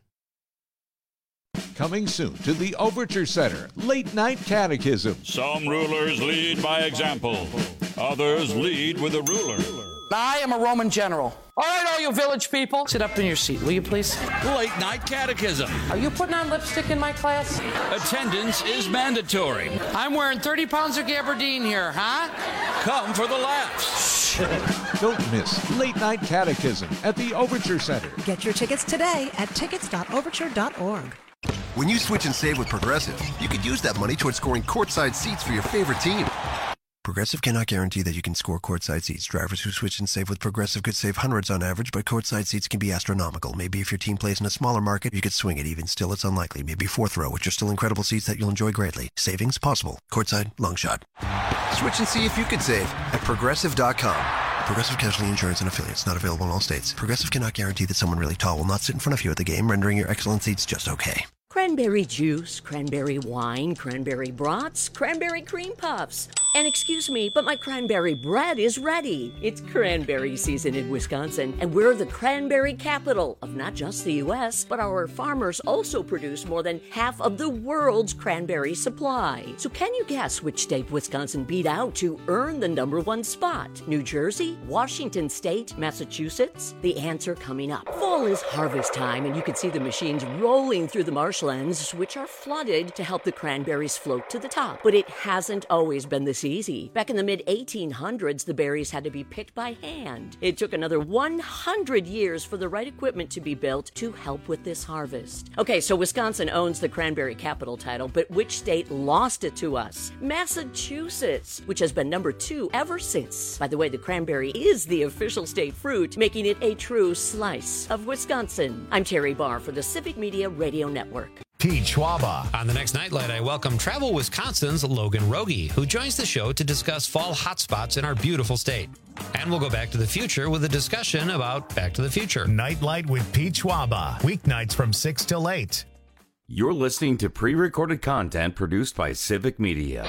Coming soon to the Overture Center, Late Night Catechism. Some rulers lead by example. Others lead with a ruler. I am a Roman general. All right, all you village people, sit up in your seat, will you please? Late Night Catechism. Are you putting on lipstick in my class? Attendance is mandatory. I'm wearing thirty pounds of gabardine here, huh? Come for the laughs. Don't miss Late Night Catechism at the Overture Center. Get your tickets today at tickets dot overture dot org. When you switch and save with Progressive, you could use that money towards scoring courtside seats for your favorite team. Progressive cannot guarantee that you can score courtside seats. Drivers who switch and save with Progressive could save hundreds on average, but courtside seats can be astronomical. Maybe if your team plays in a smaller market, you could swing it. Even still, it's unlikely. Maybe fourth row, which are still incredible seats that you'll enjoy greatly. Savings possible. Courtside, long shot. Switch and see if you could save at Progressive dot com. Progressive Casualty Insurance and Affiliates. Not available in all states. Progressive cannot guarantee that someone really tall will not sit in front of you at the game, rendering your excellent seats just okay. Cranberry juice, cranberry wine, cranberry brats, cranberry cream puffs. And excuse me, but my cranberry bread is ready. It's cranberry season in Wisconsin, and we're the cranberry capital of not just the U S, but our farmers also produce more than half of the world's cranberry supply. So can you guess which state Wisconsin beat out to earn the number one spot? New Jersey, Washington State, Massachusetts? The answer coming up. Fall is harvest time, and you can see the machines rolling through the marshlands, which are flooded to help the cranberries float to the top. But it hasn't always been this easy. Back in the mid eighteen hundreds, the berries had to be picked by hand. It took another one hundred years for the right equipment to be built to help with this harvest. Okay, so Wisconsin owns the cranberry capital title, but which state lost it to us? Massachusetts, which has been number two ever since. By the way, the cranberry is the official state fruit, making it a true slice of Wisconsin. I'm Terry Barr for the Civic Media Radio Network. Pete Schwaba. On the next Nightlight, I welcome Travel Wisconsin's Logan Rogie, who joins the show to discuss fall hotspots in our beautiful state. And we'll go back to the future with a discussion about Back to the Future. Nightlight with Pete Schwaba. Weeknights from six till eight. You're listening to pre-recorded content produced by Civic Media.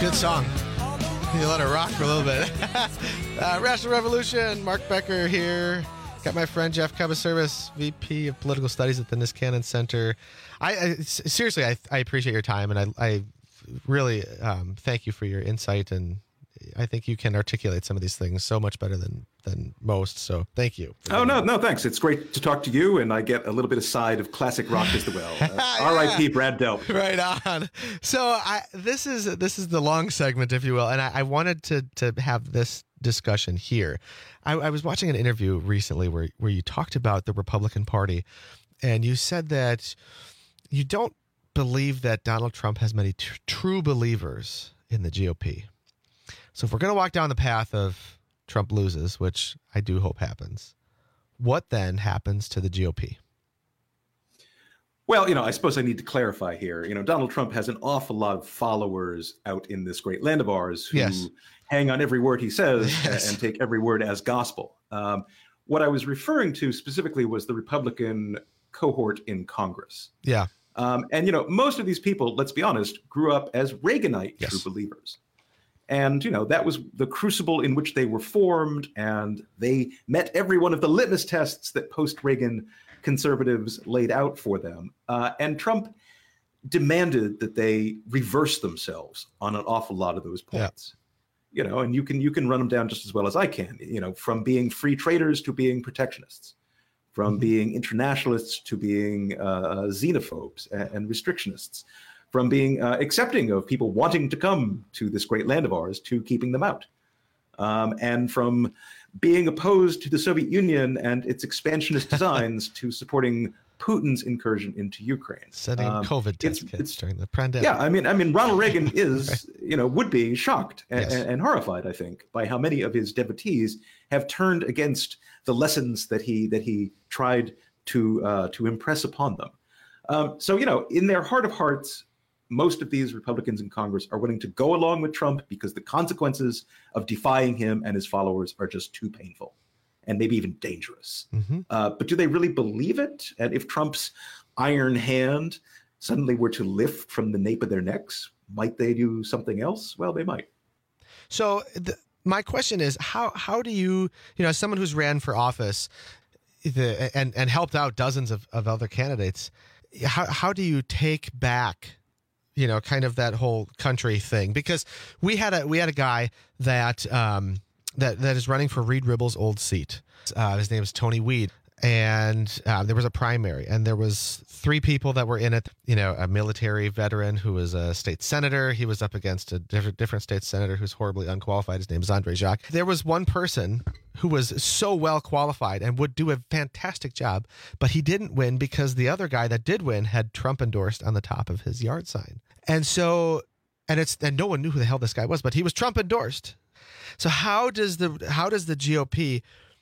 Good song. You let it rock for a little bit. uh, Rational Revolution, Mark Becker here. Got my friend Jeff Cabaservice, V P of Political Studies at the Niskanen Center. I, I seriously, I, I appreciate your time, and I, I really um, thank you for your insight, and I think you can articulate some of these things so much better than than most. So thank you. Oh, no, no, thanks. It's great to talk to you, and I get a little bit of side of classic rock as well. Uh, yeah. R I P Brad Delp. Right on. So I, this is this is the long segment, if you will, and I, I wanted to to have this discussion here. I, I was watching an interview recently where where you talked about the Republican Party, and you said that you don't believe that Donald Trump has many t- true believers in the G O P. So if we're going to walk down the path of Trump loses, which I do hope happens, what then happens to the G O P? Well, you know, I suppose I need to clarify here. You know, Donald Trump has an awful lot of followers out in this great land of ours who yes. hang on every word he says yes. and take every word as gospel. Um, what I was referring to specifically was the Republican cohort in Congress. Yeah. Um, and, you know, most of these people, let's be honest, grew up as Reaganite yes. true believers. And, you know, that was the crucible in which they were formed, and they met every one of the litmus tests that post-Reagan conservatives laid out for them. Uh, and Trump demanded that they reverse themselves on an awful lot of those points. Yeah. You know, and you can you can run them down just as well as I can, you know, from being free traders to being protectionists, from mm-hmm. being internationalists to being uh, xenophobes and, and restrictionists, from being uh, accepting of people wanting to come to this great land of ours to keeping them out, um, and from being opposed to the Soviet Union and its expansionist designs to supporting Putin's incursion into Ukraine. Sending um, COVID test kits during the pandemic. Yeah, I mean, I mean, Ronald Reagan is, right. you know, would be shocked and, yes. and horrified, I think, by how many of his devotees have turned against the lessons that he that he tried to uh, to impress upon them. Um, so, you know, in their heart of hearts, most of these Republicans in Congress are willing to go along with Trump because the consequences of defying him and his followers are just too painful and maybe even dangerous. Mm-hmm. Uh, but do they really believe it? And if Trump's iron hand suddenly were to lift from the nape of their necks, might they do something else? Well, they might. So the, my question is, how how do you, you know, as someone who's ran for office the, and, and helped out dozens of, of other candidates, how how do you take back, you know, kind of that whole country thing? Because we had a we had a guy that um, that that is running for Reed Ribble's old seat. Uh, his name is Tony Weed, and uh, there was a primary, and there was three people that were in it. You know, a military veteran who was a state senator. He was up against a different different state senator who's horribly unqualified. His name is Andre Jacques. There was one person who was so well qualified and would do a fantastic job, but he didn't win because the other guy that did win had Trump endorsed on the top of his yard sign. And so, and it's and no one knew who the hell this guy was, but he was Trump endorsed. So how does the how does the G O P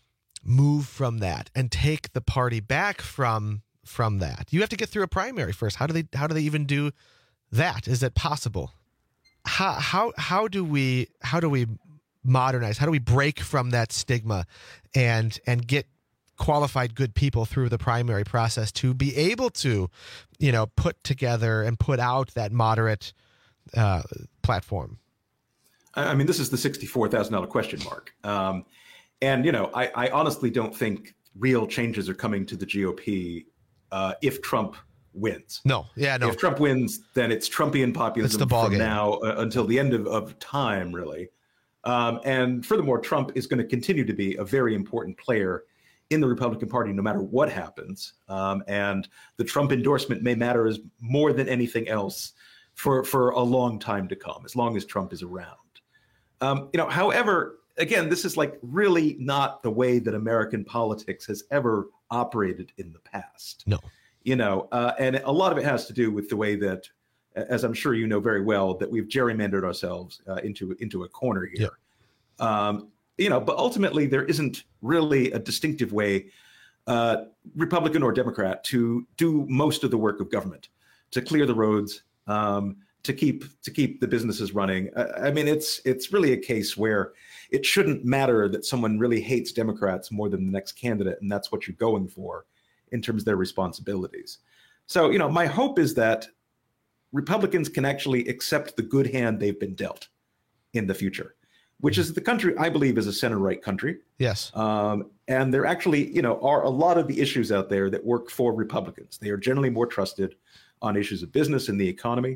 move from that and take the party back from from that? You have to get through a primary first. How do they how do they even do that? Is it possible? How how how do we how do we modernize? How do we break from that stigma and and get qualified good people through the primary process to be able to, you know, put together and put out that moderate uh, platform? I mean, this is the sixty-four thousand dollars question mark. Um, and, you know, I, I honestly don't think real changes are coming to the G O P uh, if Trump wins. No. Yeah, no. If Trump wins, then it's Trumpian populism the ball from game. now uh, until the end of, of time, really. Um, and furthermore, Trump is going to continue to be a very important player in the Republican Party, no matter what happens. Um, and the Trump endorsement may matter as more than anything else for, for a long time to come, as long as Trump is around. Um, you know, however, again, this is like really not the way that American politics has ever operated in the past. No. You know, uh, and a lot of it has to do with the way that, as I'm sure you know very well, that we've gerrymandered ourselves uh, into into a corner here. Yeah. Um, you know, but ultimately there isn't really a distinctive way, uh, Republican or Democrat, to do most of the work of government, to clear the roads, um, to keep to keep the businesses running. I, I mean, it's it's really a case where it shouldn't matter that someone really hates Democrats more than the next candidate, and that's what you're going for in terms of their responsibilities. So, you know, my hope is that Republicans can actually accept the good hand they've been dealt in the future, which is the country I believe is a center-right country. Yes. Um, and there actually, you know, are a lot of the issues out there that work for Republicans. They are generally more trusted on issues of business and the economy.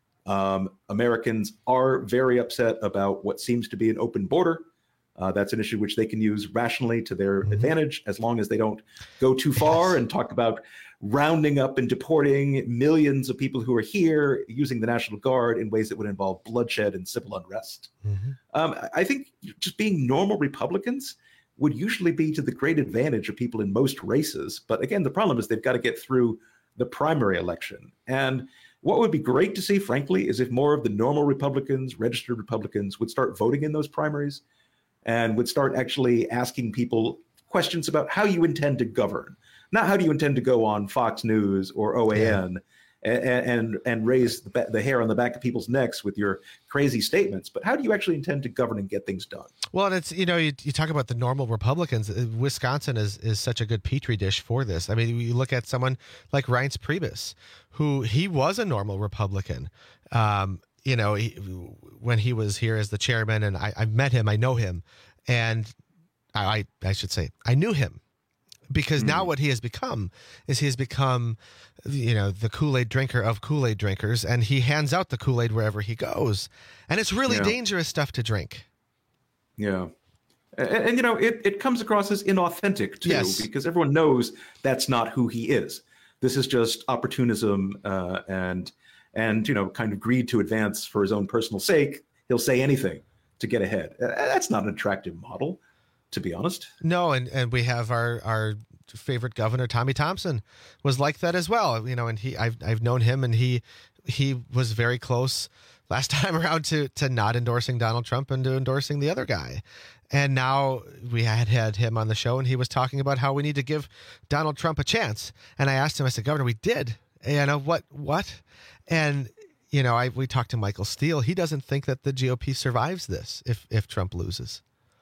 Um, Americans are very upset about what seems to be an open border. Uh, that's an issue which they can use rationally to their mm-hmm. advantage, as long as they don't go too far yes. and talk about rounding up and deporting millions of people who are here, using the National Guard in ways that would involve bloodshed and civil unrest. Mm-hmm. Um, I think just being normal Republicans would usually be to the great advantage of people in most races. But again, the problem is they've got to get through the primary election. And what would be great to see, frankly, is if more of the normal Republicans, registered Republicans, would start voting in those primaries and would start actually asking people questions about how you intend to govern. Not how do you intend to go on Fox News or O A N yeah. and, and and raise the, the hair on the back of people's necks with your crazy statements, but how do you actually intend to govern and get things done? Well, and it's, you know, you, you talk about the normal Republicans. Wisconsin is is such a good petri dish for this. I mean, you look at someone like Reince Priebus, who he was a normal Republican. Um, you know, he, when he was here as the chairman, and I, I met him, I know him, and I I should say I knew him. Because mm. now what he has become is he has become, you know, the Kool-Aid drinker of Kool-Aid drinkers, and he hands out the Kool-Aid wherever he goes. And it's really yeah. dangerous stuff to drink. Yeah. And, and you know, it, it comes across as inauthentic, too, yes. because everyone knows that's not who he is. This is just opportunism uh, and, and, you know, kind of greed to advance for his own personal sake. He'll say anything to get ahead. That's not an attractive model, to be honest. No, and, and we have our, our favorite governor, Tommy Thompson, was like that as well. You know, and he I've I've known him, and he he was very close last time around to to not endorsing Donald Trump and to endorsing the other guy. And now we had had him on the show, and he was talking about how we need to give Donald Trump a chance. And I asked him, I said, Governor, we did. You know, what what? And you know, I we talked to Michael Steele. He doesn't think that the G O P survives this if if Trump loses.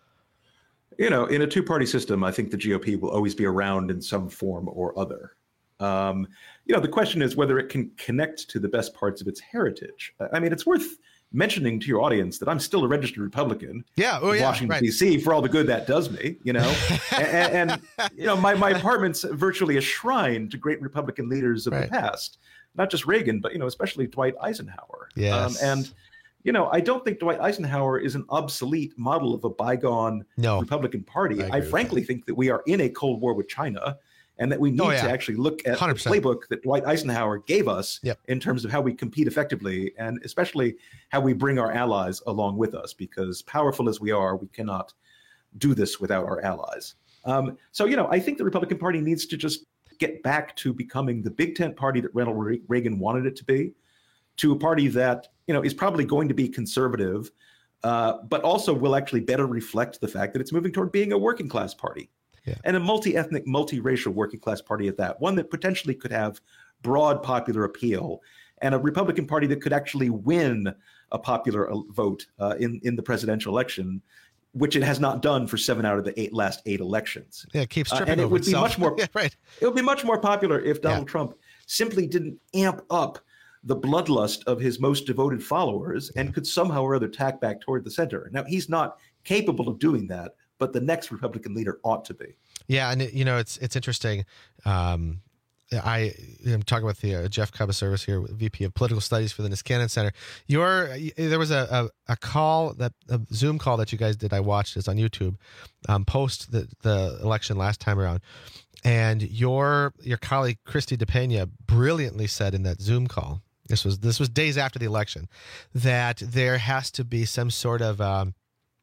You know, in a two-party system, I think the G O P will always be around in some form or other. Um, you know, the question is whether it can connect to the best parts of its heritage. I mean, it's worth mentioning to your audience that I'm still a registered Republican. Yeah, oh, yeah, Washington, right. D C, for all the good that does me, you know. and, and, you know, my, my apartment's virtually a shrine to great Republican leaders of right. the past. Not just Reagan, but, you know, especially Dwight Eisenhower. Yes. Um, and You know, I don't think Dwight Eisenhower is an obsolete model of a bygone no, Republican Party. I, I frankly that. think that we are in a Cold War with China, and that we need oh, yeah. to actually look at one hundred percent. The playbook that Dwight Eisenhower gave us yep. in terms of how we compete effectively, and especially how we bring our allies along with us, because powerful as we are, we cannot do this without our allies. Um, so, you know, I think the Republican Party needs to just get back to becoming the big tent party that Ronald Reagan wanted it to be, to a party that, you know, is probably going to be conservative, uh, but also will actually better reflect the fact that it's moving toward being a working class party yeah. and a multi-ethnic, multiracial working class party at that, one that potentially could have broad popular appeal, and a Republican Party that could actually win a popular vote uh, in, in the presidential election, which it has not done for seven out of the eight last eight elections. Yeah, it keeps tripping uh, and it over would itself. be much more, yeah, right. It would be much more popular if Donald yeah. Trump simply didn't amp up the bloodlust of his most devoted followers and could somehow or other tack back toward the center. Now, he's not capable of doing that, but the next Republican leader ought to be. Yeah, and it, you know, it's it's interesting. Um, I am talking with the uh, Jeff Cubaservice here, V P of Political Studies for the Niskanen Center. Your there was a, a a call that a Zoom call that you guys did. I watched. It's on YouTube. Um, post the the election last time around, and your your colleague Christy DePena brilliantly said in that Zoom call. This was this was days after the election, that there has to be some sort of um,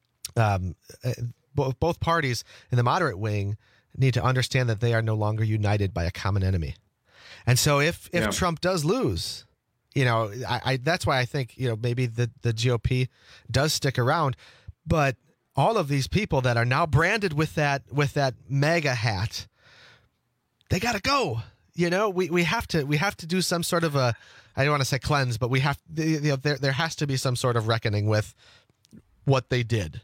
um, uh, both both parties in the moderate wing need to understand that they are no longer united by a common enemy, and so if if yeah. Trump does lose, you know, I, I that's why I think you know maybe the the G O P does stick around, but all of these people that are now branded with that with that MAGA hat, they got to go. You know, we, we have to we have to do some sort of a, I don't want to say cleanse, but we have, you know, there there has to be some sort of reckoning with what they did.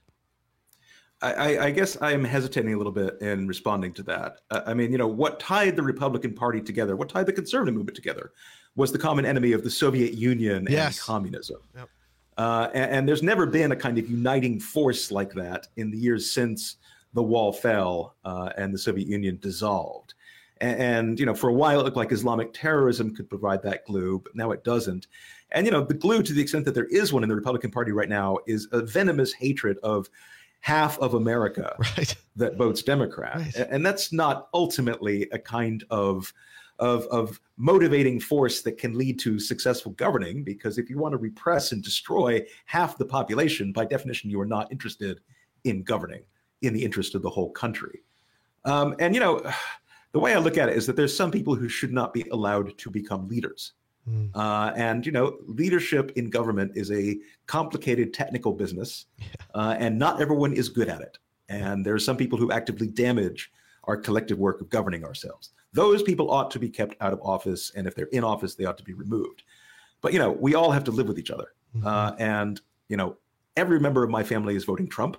I, I guess I am hesitating a little bit in responding to that. I mean, you know, what tied the Republican Party together, what tied the conservative movement together, was the common enemy of the Soviet Union yes. and communism. Yep. Uh, and, and there's never been a kind of uniting force like that in the years since the wall fell uh, and the Soviet Union dissolved. And, and, you know, for a while, it looked like Islamic terrorism could provide that glue, but now it doesn't. And, you know, the glue, to the extent that there is one in the Republican Party right now, is a venomous hatred of half of America right. that votes Democrat. Right. And that's not ultimately a kind of Of, of motivating force that can lead to successful governing, because if you want to repress and destroy half the population, by definition, you are not interested in governing in the interest of the whole country. Um, and, you know, the way I look at it is that there's some people who should not be allowed to become leaders. Mm. Uh, and, you know, leadership in government is a complicated technical business, yeah. uh, and not everyone is good at it. And there are some people who actively damage our collective work of governing ourselves. Those people ought to be kept out of office, and if they're in office, they ought to be removed. But, you know, we all have to live with each other. Mm-hmm. Uh, and, you know, every member of my family is voting Trump.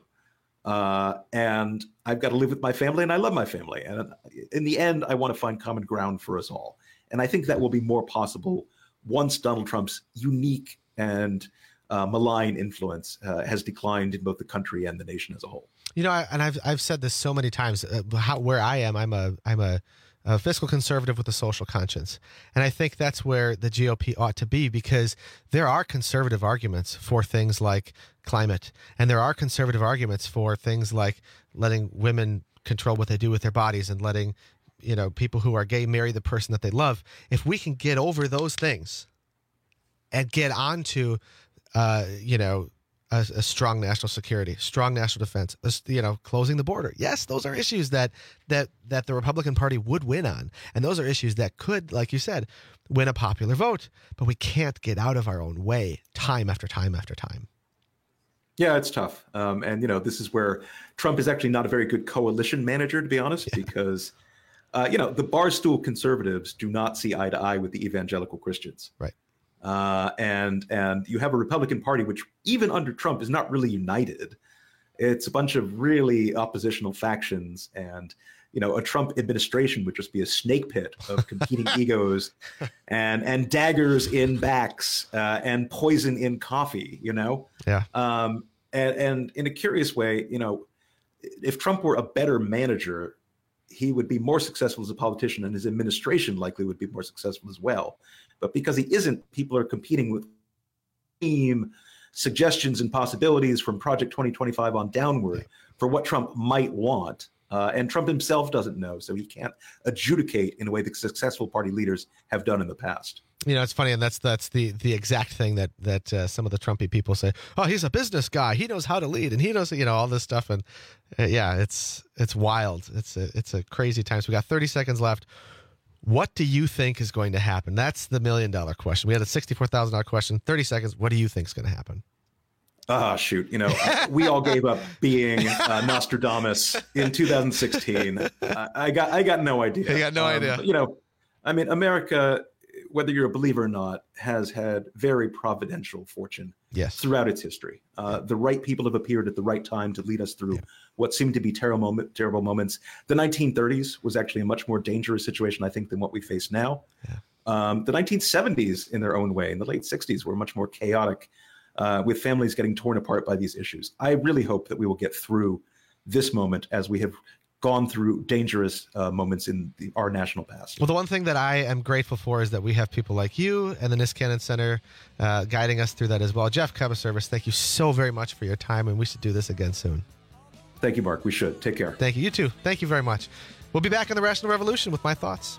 Uh, and I've got to live with my family, and I love my family. And in the end, I want to find common ground for us all. And I think that will be more possible once Donald Trump's unique and uh, malign influence uh, has declined in both the country and the nation as a whole. You know, I, and I've I've said this so many times. Uh, how, where I am, I'm a I'm a, a fiscal conservative with a social conscience, and I think that's where the G O P ought to be, because there are conservative arguments for things like climate, and there are conservative arguments for things like letting women control what they do with their bodies and letting, you know, people who are gay marry the person that they love. If we can get over those things and get onto, uh, you know. A, a strong national security, strong national defense, a, you know, closing the border. Yes, those are issues that that that the Republican Party would win on, and those are issues that could, like you said, win a popular vote. But we can't get out of our own way time after time after time. Yeah, it's tough, um, and you know, this is where Trump is actually not a very good coalition manager, to be honest, yeah. because uh, you know, the barstool conservatives do not see eye to eye with the evangelical Christians. Right. Uh, and and you have a Republican Party which, even under Trump, is not really united. It's a bunch of really oppositional factions, and you know, a Trump administration would just be a snake pit of competing egos, and and daggers in backs, uh, and poison in coffee. You know, yeah. Um, and and in a curious way, you know, if Trump were a better manager, he would be more successful as a politician, and his administration likely would be more successful as well. But because he isn't, people are competing with team suggestions and possibilities from Project twenty twenty-five on downward for what Trump might want. Uh, and Trump himself doesn't know, so he can't adjudicate in a way that successful party leaders have done in the past. You know, it's funny, and that's that's the the exact thing that that uh, some of the Trumpy people say. Oh, he's a business guy. He knows how to lead, and he knows, you know, all this stuff. And uh, yeah, it's it's wild. It's a it's a crazy time. So we got thirty seconds left. What do you think is going to happen? That's the million dollar question. We had a sixty-four thousand dollars question. thirty seconds. What do you think is going to happen? Ah, oh, shoot. You know, we all gave up being uh, Nostradamus in two thousand sixteen. Uh, I got I got no idea. You got no um, idea. You know, I mean, America, whether you're a believer or not, has had very providential fortune yes. throughout its history. Uh, the right people have appeared at the right time to lead us through yeah. what seemed to be terrible, moment, terrible moments. The nineteen thirties was actually a much more dangerous situation, I think, than what we face now. Yeah. Um, the nineteen seventies, in their own way, in the late sixties, were much more chaotic, uh, with families getting torn apart by these issues. I really hope that we will get through this moment as we have gone through dangerous uh, moments in the, our national past. Well, the one thing that I am grateful for is that we have people like you and the Niskanen Center uh, guiding us through that as well. Jeff Kubaservic, thank you so very much for your time, and we should do this again soon. Thank you, Mark. We should. Take care. Thank you. You too. Thank you very much. We'll be back in the Rational Revolution with my thoughts.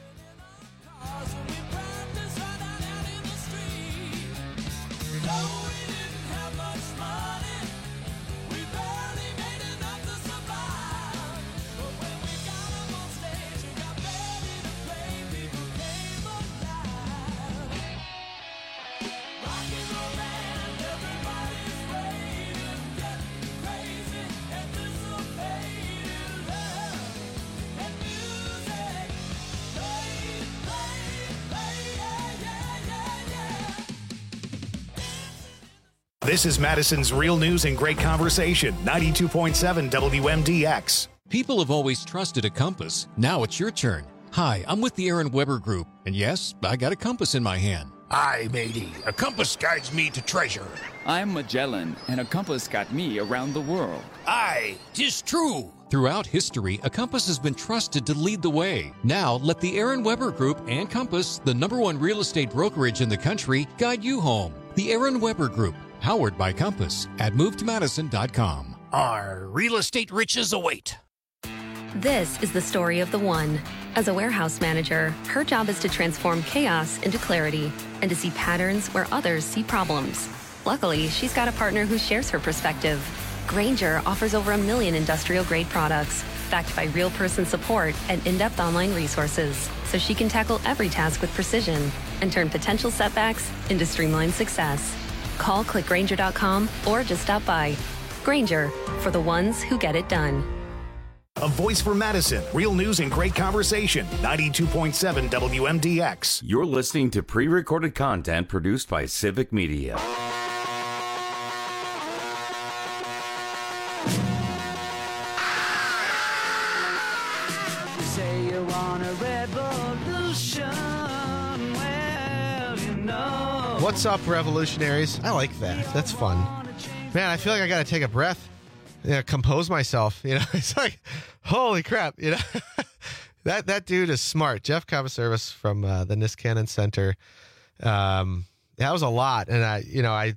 This is Madison's Real News and Great Conversation, ninety-two point seven W M D X. People have always trusted a compass. Now it's your turn. Hi, I'm with the Aaron Weber Group, and yes, I got a compass in my hand. Aye, matey, a compass guides me to treasure. I'm Magellan, and a compass got me around the world. Aye, 'tis true. Throughout history, a compass has been trusted to lead the way. Now, let the Aaron Weber Group and Compass, the number one real estate brokerage in the country, guide you home. The Aaron Weber Group, powered by Compass, at move to madison dot com. Our real estate riches await. This is the story of the one. As a warehouse manager, her job is to transform chaos into clarity and to see patterns where others see problems. Luckily, she's got a partner who shares her perspective. Grainger offers over a million industrial-grade products, backed by real person support and in-depth online resources, so she can tackle every task with precision and turn potential setbacks into streamlined success. Call click grainger dot com or just stop by. Grainger, for the ones who get it done. A voice for Madison. Real news and great conversation. ninety-two point seven W M D X. You're listening to pre-recorded content produced by Civic Media. Say you want a revolution. Well, you know. What's up, revolutionaries? I like that. That's fun. Man, I feel like I got to take a breath. Yeah, compose myself. You know, it's like, holy crap. You know, that that dude is smart. Jeff Covaservis from uh, the Niskanen Center. Um, that was a lot, and I, you know, I,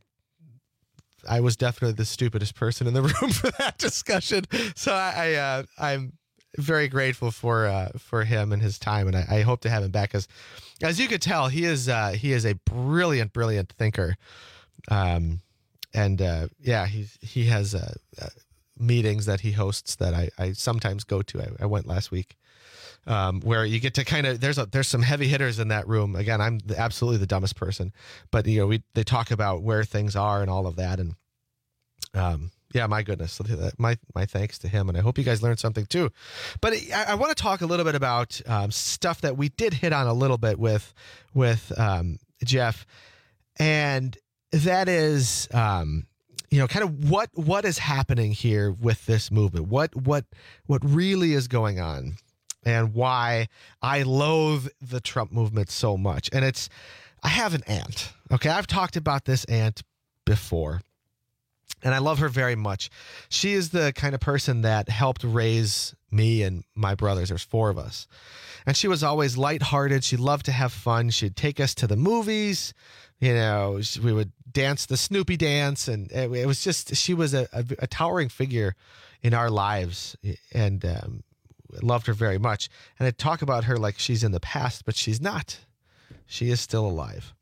I was definitely the stupidest person in the room for that discussion. So I, I uh, I'm very grateful for uh, for him and his time, and I, I hope to have him back. As as you could tell, he is uh, he is a brilliant, brilliant thinker. Um, and uh, yeah, he's he has uh, uh, meetings that he hosts that I, I sometimes go to. I, I went last week, um, where you get to kind of there's a there's some heavy hitters in that room. Again, I'm the, absolutely the dumbest person, but you know we they talk about where things are and all of that, and um. Yeah, my goodness. My my thanks to him, and I hope you guys learned something too. But I, I want to talk a little bit about um, stuff that we did hit on a little bit with with um, Jeff, and that is, um, you know, kind of what what is happening here with this movement. What what what really is going on, and why I loathe the Trump movement so much. And it's, I have an aunt. Okay, I've talked about this aunt before. And I love her very much. She is the kind of person that helped raise me and my brothers. There's four of us. And she was always lighthearted. She loved to have fun. She'd take us to the movies. You know, we would dance the Snoopy dance. And it was just, she was a, a, a towering figure in our lives. And um, loved her very much. And I talk about her like she's in the past, but she's not. She is still alive.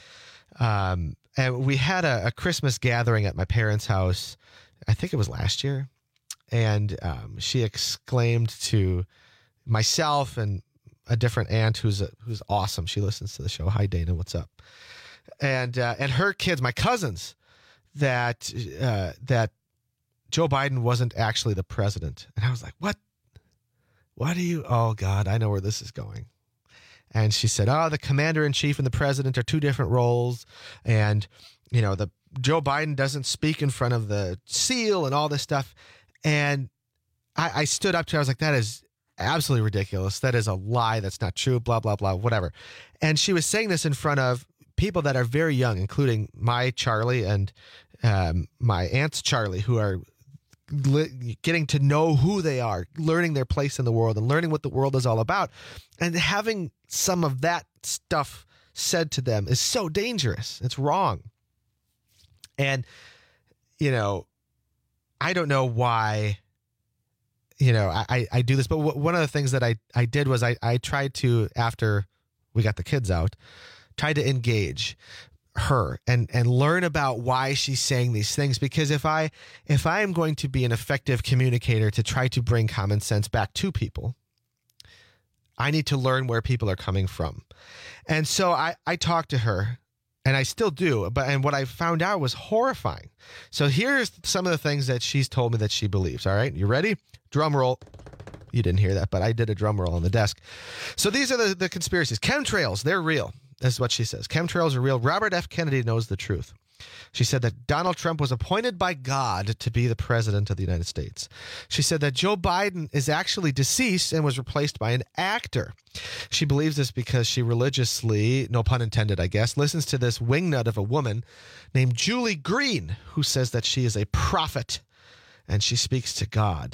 Um, And we had a, a Christmas gathering at my parents' house. I think it was last year. And um, she exclaimed to myself and a different aunt who's a, who's awesome. She listens to the show. Hi, Dana. What's up? And uh, and her kids, my cousins, that uh, that Joe Biden wasn't actually the president. And I was like, what? What do you? Oh, God, I know where this is going. And she said, oh, the commander in chief and the president are two different roles. And, you know, the Joe Biden doesn't speak in front of the seal and all this stuff. And I, I stood up to her. I was like, that is absolutely ridiculous. That is a lie. That's not true. Blah, blah, blah, whatever. And she was saying this in front of people that are very young, including my Charlie and um, my aunt's Charlie, who are getting to know who they are, learning their place in the world and learning what the world is all about. And having some of that stuff said to them is so dangerous. It's wrong. And, you know, I don't know why, you know, I, I do this, but w- one of the things that I, I did was I, I tried to, after we got the kids out, tried to engage her and and learn about why she's saying these things, because if I if I am going to be an effective communicator to try to bring common sense back to people, I need to learn where people are coming from. And so I I talked to her, and I still do, but and what I found out was horrifying. So here's some of the things that she's told me that she believes. All right, you ready? Drum roll. You didn't hear that, but I did a drum roll on the desk. So these are the, the conspiracies. Chemtrails, they're real. That's what she says. Chemtrails are real. Robert F. Kennedy knows the truth. She said that Donald Trump was appointed by God to be the president of the United States. She said that Joe Biden is actually deceased and was replaced by an actor. She believes this because she religiously, no pun intended, I guess, listens to this wingnut of a woman named Julie Green, who says that she is a prophet and she speaks to God.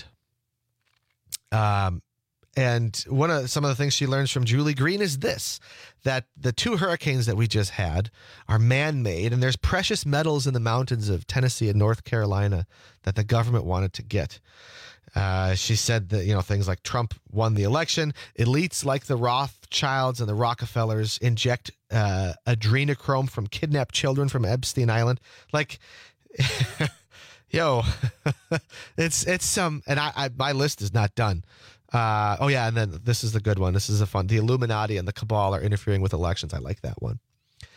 Um, And one of some of the things she learns from Julie Green is this, that the two hurricanes that we just had are man-made, and there's precious metals in the mountains of Tennessee and North Carolina that the government wanted to get. Uh, she said that, you know, things like Trump won the election. Elites like the Rothschilds and the Rockefellers inject uh, adrenochrome from kidnapped children from Epstein Island. Like, yo, it's it's some, and I, I my list is not done. Uh, oh, yeah, and then this is the good one. This is a fun. The Illuminati and the cabal are interfering with elections. I like that one.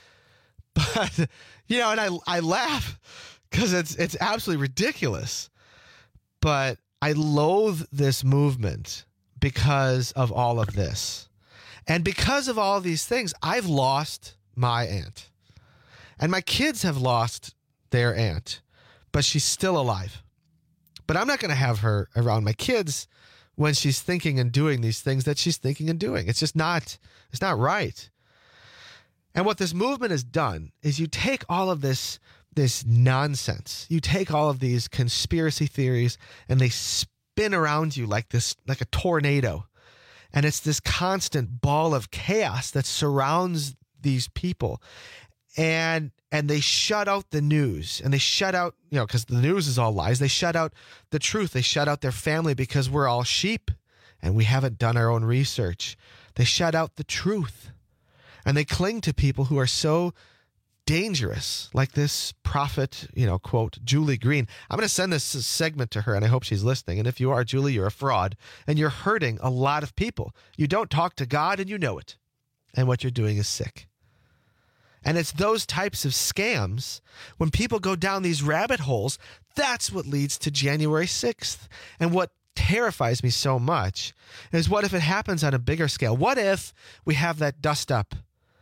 But, you know, and I I laugh because it's it's absolutely ridiculous. But I loathe this movement because of all of this. And because of all of these things, I've lost my aunt. And my kids have lost their aunt. But she's still alive. But I'm not going to have her around my kids when she's thinking and doing these things that she's thinking and doing. It's just not, it's not right. And what this movement has done is you take all of this, this nonsense, you take all of these conspiracy theories and they spin around you like this, like a tornado. And it's this constant ball of chaos that surrounds these people. And and they shut out the news, and they shut out, you know, because the news is all lies. They shut out the truth. They shut out their family because we're all sheep and we haven't done our own research. They shut out the truth, and they cling to people who are so dangerous, like this prophet, you know, quote, Julie Green. I'm going to send this segment to her, and I hope she's listening. And if you are, Julie, you're a fraud, and you're hurting a lot of people. You don't talk to God, and you know it. And what you're doing is sick. And it's those types of scams, when people go down these rabbit holes, that's what leads to January sixth. And what terrifies me so much is, what if it happens on a bigger scale? What if we have that dust up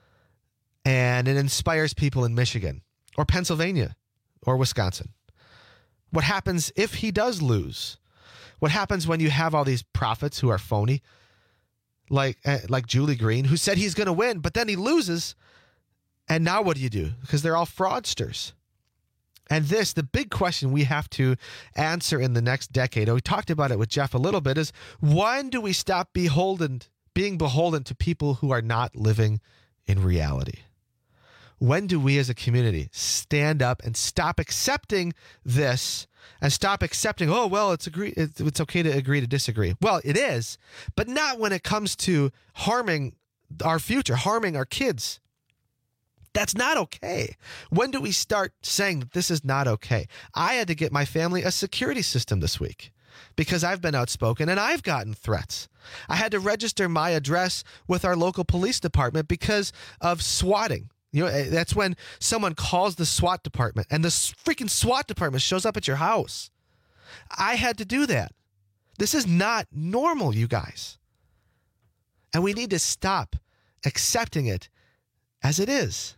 and it inspires people in Michigan or Pennsylvania or Wisconsin? What happens if he does lose? What happens when you have all these prophets who are phony, like, uh, like Julie Green, who said he's going to win, but then he loses? And now what do you do? Because they're all fraudsters. And this, the big question we have to answer in the next decade, and we talked about it with Jeff a little bit, is when do we stop beholden, being beholden to people who are not living in reality? When do we as a community stand up and stop accepting this and stop accepting, oh, well, it's agree, it's, it's okay to agree to disagree? Well, it is, but not when it comes to harming our future, harming our kids. That's not okay. When do we start saying that this is not okay? I had to get my family a security system this week because I've been outspoken and I've gotten threats. I had to register my address with our local police department because of swatting. You know, that's when someone calls the SWAT department and the freaking SWAT department shows up at your house. I had to do that. This is not normal, you guys. And we need to stop accepting it as it is.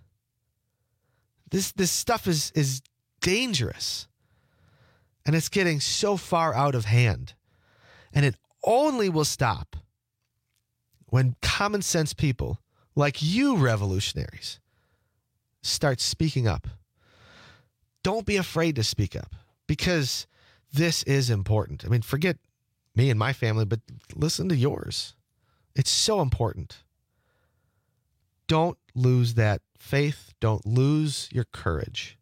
This this stuff is is dangerous. And it's getting so far out of hand. And it only will stop when common sense people like you revolutionaries start speaking up. Don't be afraid to speak up, because this is important. I mean, forget me and my family, but listen to yours. It's so important. Don't lose that faith. Don't lose your courage.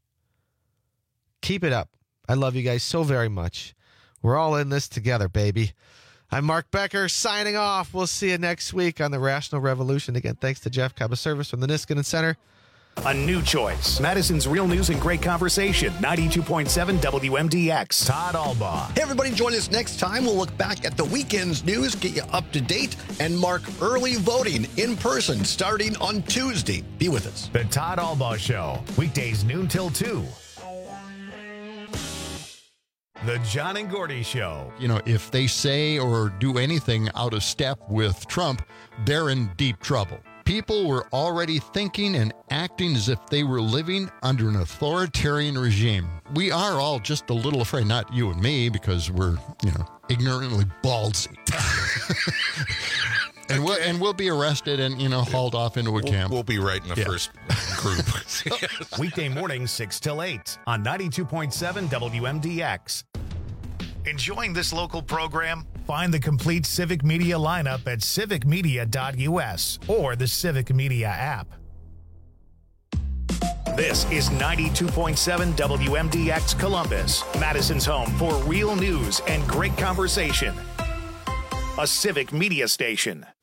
Keep it up. I love you guys so very much. We're all in this together, baby. I'm Mark Becker signing off. We'll see you next week on the Rational Revolution. Again, thanks to Jeff Cabaservice from the Niskanen Center. A new choice. Madison's Real News and Great Conversation. ninety-two point seven W M D X. Todd Albaugh. Hey, everybody, join us next time. We'll look back at the weekend's news, get you up to date, and mark early voting in person starting on Tuesday. Be with us. The Todd Albaugh Show. Weekdays noon till two. The John and Gordy Show. You know, if they say or do anything out of step with Trump, they're in deep trouble. people were already thinking and acting as if they were living under an authoritarian regime. We are all just a little afraid, not you and me, because we're, you know, ignorantly ballsy. And we'll, and we'll be arrested and, you know, hauled off into a we'll, camp. We'll be right in the yeah. first group. Yes. Weekday mornings, six till eight on ninety-two point seven W M D X. Enjoying this local program? Find the complete Civic Media lineup at civic media dot U S or the Civic Media app. This is ninety-two point seven W M D X Columbus, Madison's home for real news and great conversation. A Civic Media station.